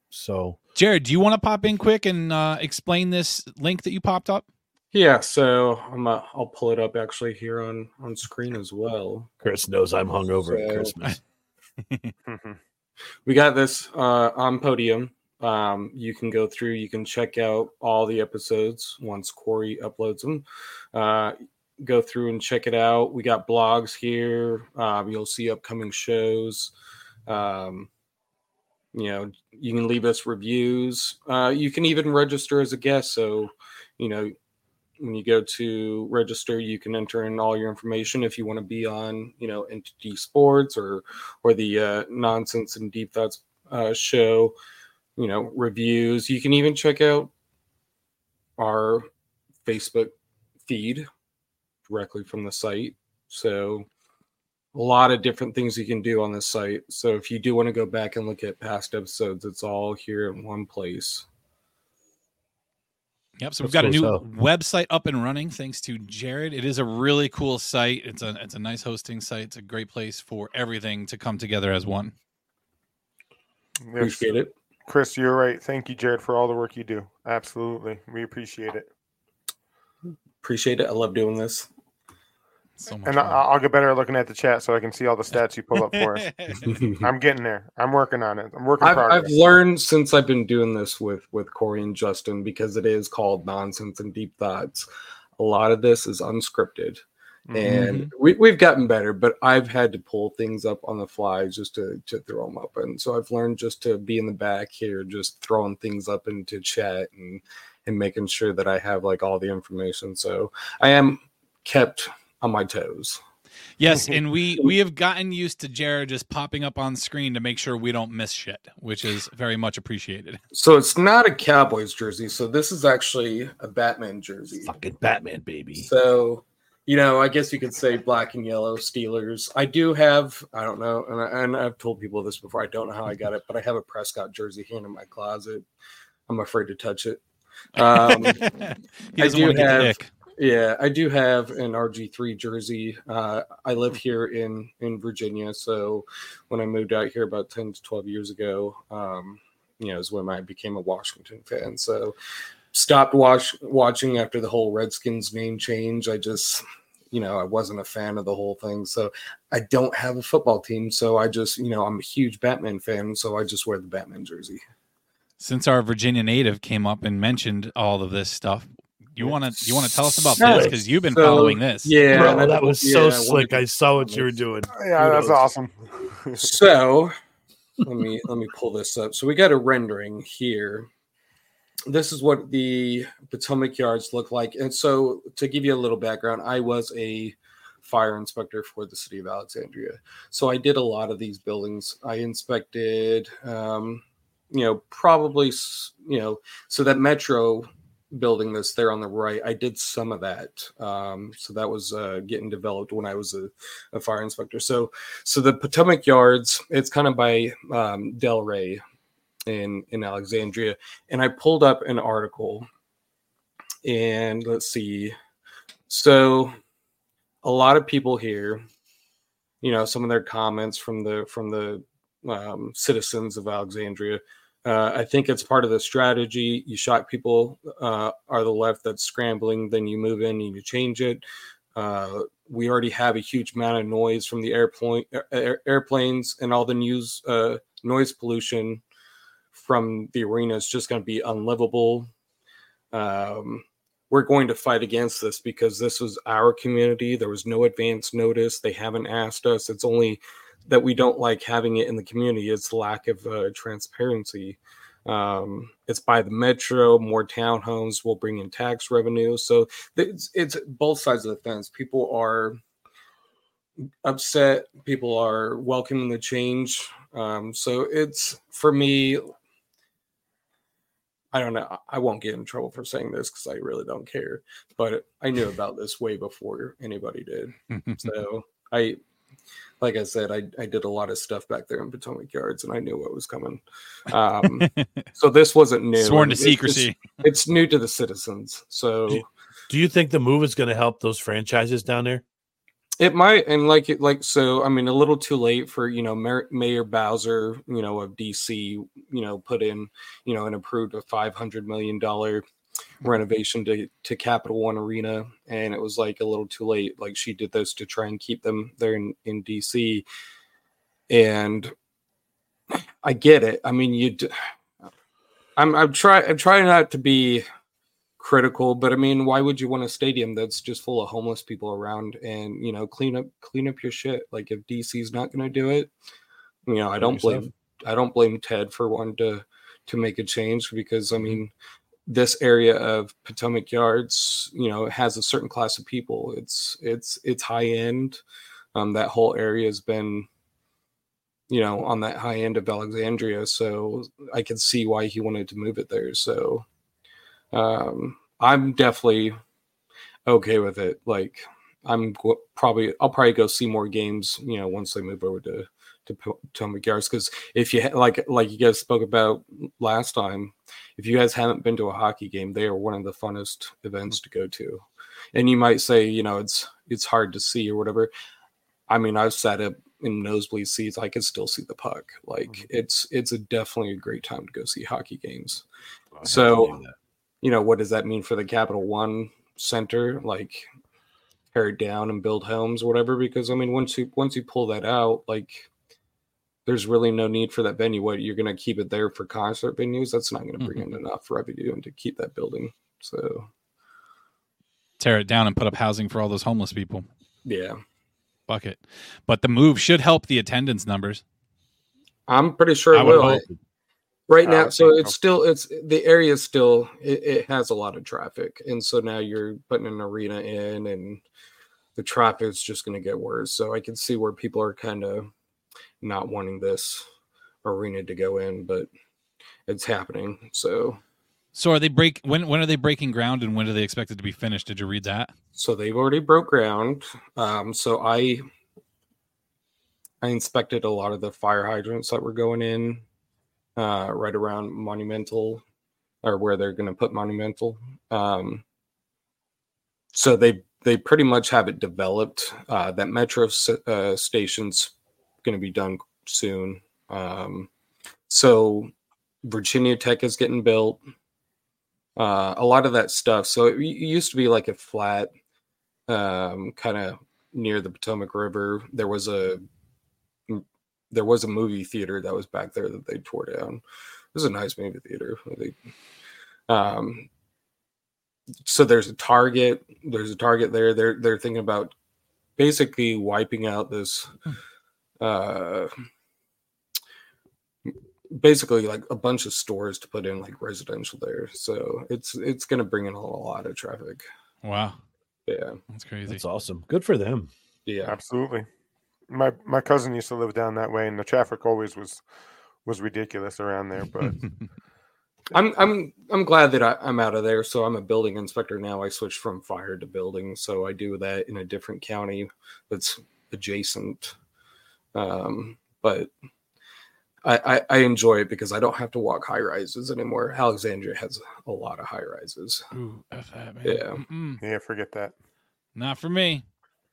So Jared, do you want to pop in quick and uh, explain this link that you popped up? Yeah, so I'm uh, I'll pull it up actually here on on screen as well. Chris knows I'm hungover at So- Christmas. We got this uh, on Podium. Um, you can go through, you can check out all the episodes once Corey uploads them. Uh, go through and check it out. We got blogs here. Um, you'll see upcoming shows. Um, you know, you can leave us reviews. Uh, you can even register as a guest. So, you know, when you go to register, you can enter in all your information if you want to be on, you know, Entity Sports or or the uh, Nonsense and Deep Thoughts uh, show. You know, reviews. You can even check out our Facebook feed directly from the site. So a lot of different things you can do on this site. So if you do want to go back and look at past episodes, it's all here in one place. Yep. So we've That's got a cool new as website up and running thanks to Jared. It is a really cool site. It's a it's a nice hosting site. It's a great place for everything to come together as one. Yes. Appreciate it. Chris, you're right. Thank you, Jared, for all the work you do. Absolutely. We appreciate it. Appreciate it. I love doing this. So much And fun. I, I'll get better at looking at the chat so I can see all the stats you pull up for us. I'm getting there. I'm working on it. I'm working I've, progress. I've learned since I've been doing this with, with Corey and Justin, because it is called Nonsense and Deep Thoughts. A lot of this is unscripted. And we, we've gotten better, but I've had to pull things up on the fly just to, to throw them up. And so I've learned just to be in the back here, just throwing things up into chat and, and making sure that I have like all the information. So I am kept on my toes. Yes, and we we have gotten used to Jared just popping up on screen to make sure we don't miss shit, which is very much appreciated. So it's not a Cowboys jersey. So this is actually a Batman jersey. Fucking Batman, baby. So, you know, I guess you could say black and yellow Steelers. I do have, I don't know, and, I, and I've told people this before. I don't know how I got it, but I have a Prescott jersey here in my closet. I'm afraid to touch it. Um, he doesn't do want to get have- the ick. yeah, I do have an R G three jersey. Uh, I live here in, in Virginia. So when I moved out here about ten to twelve years ago, um, you know, is when I became a Washington fan. So stopped watch, watching after the whole Redskins name change. I just, you know, I wasn't a fan of the whole thing. So I don't have a football team. So I just, you know, I'm a huge Batman fan. So I just wear the Batman jersey. Since our Virginia native came up and mentioned all of this stuff, you want to you want to tell us about Slick. this because you've been So, following this. Yeah. Bro, and that was yeah, so I slick. wanted I to- saw what you were doing. Yeah, that's Kudos. awesome. So let me let me pull this up. So we got a rendering here. This is what the Potomac Yards look like. And so to give you a little background, I was a fire inspector for the city of Alexandria. So I did a lot of these buildings. I inspected, um, you know, probably, s- you know, so that Metro building that's there on the right, I did some of that. Um, so that was uh, getting developed when I was a, a fire inspector. So, so the Potomac Yards, it's kind of by um, Del Rey in in Alexandria, and I pulled up an article, and let's see. So, a lot of people here, you know, some of their comments from the from the um, citizens of Alexandria. Uh, I think it's part of the strategy. You shock people, uh, are the left that's scrambling, then you move in and you change it. Uh, we already have a huge amount of noise from the airplane, air, airplanes and all the news, uh, noise pollution from the arena is just going to be unlivable. Um, we're going to fight against this because this was our community. There was no advance notice. They haven't asked us. It's only that we don't like having it in the community. It's lack of uh, transparency. Um, it's by the metro, more townhomes will bring in tax revenue. So it's, it's both sides of the fence. People are upset. People are welcoming the change. Um, so it's, for me, I don't know. I won't get in trouble for saying this because I really don't care. But I knew about this way before anybody did. So I, like I said, I, I did a lot of stuff back there in Potomac Yards, and I knew what was coming. Um, so this wasn't new. Sworn to It's- it's- secrecy. It's, new to the citizens. So Do you think the move is going to help those franchises down there? it might, and like it, like so. I mean, a little too late for you know Mayor, Mayor Bowser, you know, of D C, you know, put in you know and approved a five hundred million dollar renovation to to Capital One Arena, and it was like a little too late. Like she did this to try and keep them there in in D C, and I get it. I mean, you. I'm I'm trying I'm trying not to be critical, but I mean, why would you want a stadium that's just full of homeless people around and, you know, clean up clean up your shit? Like if D C's not going to do it, you know, I don't blame I don't blame Ted for wanting to to make a change because I mean, this area of Potomac Yards, you know, it has a certain class of people. It's it's it's high end. Um, that whole area has been, you know, on that high end of Alexandria, so I can see why he wanted to move it there. So. Um, I'm definitely okay with it. Like, I'm go- probably I'll probably go see more games. You know, once they move over to to Potomac Yards, because if you ha- like like you guys spoke about last time, if you guys haven't been to a hockey game, they are one of the funnest events to go to. And you might say, you know, it's it's hard to see or whatever. I mean, I've sat up in nosebleed seats. I can still see the puck. Like, mm-hmm. it's it's a definitely a great time to go see hockey games. Well, so. You know, what does that mean for the Capital One Center? Like, tear it down and build homes or whatever? Because, I mean, once you once you pull that out, like, there's really no need for that venue. What, you're going to keep it there for concert venues? That's not going to bring mm-hmm. in enough revenue and to keep that building. So, tear it down and put up housing for all those homeless people. Yeah. Fuck it. But the move should help the attendance numbers. I'm pretty sure it will. Right now, so it's still it's the area is still it, it has a lot of traffic, and so now you're putting an arena in, and the traffic is just going to get worse. So I can see where people are kind of not wanting this arena to go in, but it's happening. So, so are they break when when are they breaking ground, and when do they expect it to be finished? Did you read that? So they've already broke ground. Um, so I I inspected a lot of the fire hydrants that were going in. Uh, right around Monumental, or where they're going to put Monumental. Um, so they they pretty much have it developed. Uh, that metro uh, station's going to be done soon. Um, so Virginia Tech is getting built. Uh, a lot of that stuff. So it, it used to be like a flat, um, kind of near the Potomac River. There was a There was a movie theater that was back there that they tore down. It was a nice movie theater. They, um, so there's a Target. There's a Target there. They're they're thinking about basically wiping out this, uh, basically like a bunch of stores to put in like residential there. So it's it's going to bring in a lot of traffic. Wow. Yeah, that's crazy. That's awesome. Good for them. Yeah, absolutely. My my cousin used to live down that way, and the traffic always was was ridiculous around there. But I'm I'm I'm glad that I, I'm out of there. So I'm a building inspector now. I switched from fire to building, so I do that in a different county that's adjacent. Um, but I, I I enjoy it because I don't have to walk high rises anymore. Alexandria has a lot of high rises. Ooh, F that, man. Yeah, Mm-mm. yeah, forget that. Not for me.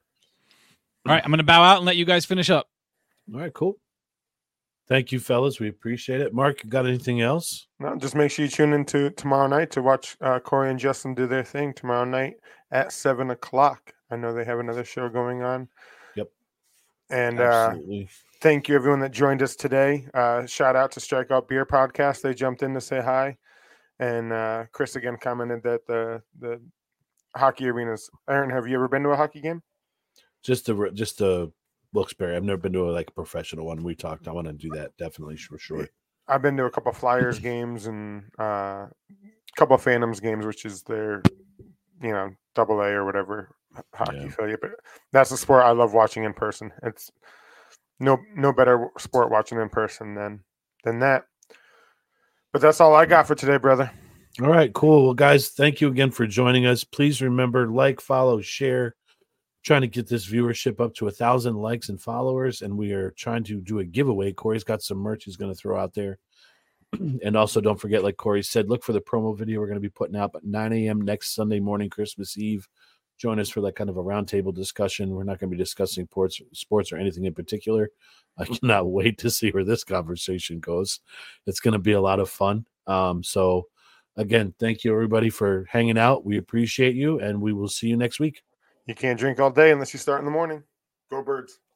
All right, I'm going to bow out and let you guys finish up. All right, cool. Thank you, fellas. We appreciate it. Mark, got anything else? No, just make sure you tune in to tomorrow night to watch uh, Corey and Justin do their thing tomorrow night at seven o'clock. I know they have another show going on. Yep. And uh, thank you, everyone that joined us today. Uh, shout out to Strikeout Beer Podcast. They jumped in to say hi. And uh, Chris again commented that the the hockey arenas. Aaron, have you ever been to a hockey game? Just the just the Wilkes-Barre. I've never been to a, like a professional one. We talked. I want to do that definitely for sure. I've been to a couple of Flyers games and uh, a couple of Phantoms games, which is their, you know, double A or whatever hockey Yeah. affiliate. But that's a sport I love watching in person. It's no no better sport watching in person than than that. But that's all I got for today, brother. All right, cool. Well, guys, thank you again for joining us. Please remember, like, follow, share. Trying to get this viewership up to a thousand likes and followers, and we are trying to do a giveaway. Corey's got some merch he's going to throw out there. And also, don't forget, like Corey said, look for the promo video we're going to be putting out at nine a.m. next Sunday morning, Christmas Eve. Join us for that kind of a roundtable discussion. We're not going to be discussing sports, sports or anything in particular. I cannot wait to see where this conversation goes. It's going to be a lot of fun. Um, so, again, thank you, everybody, for hanging out. We appreciate you, and we will see you next week. You can't drink all day unless you start in the morning. Go Birds.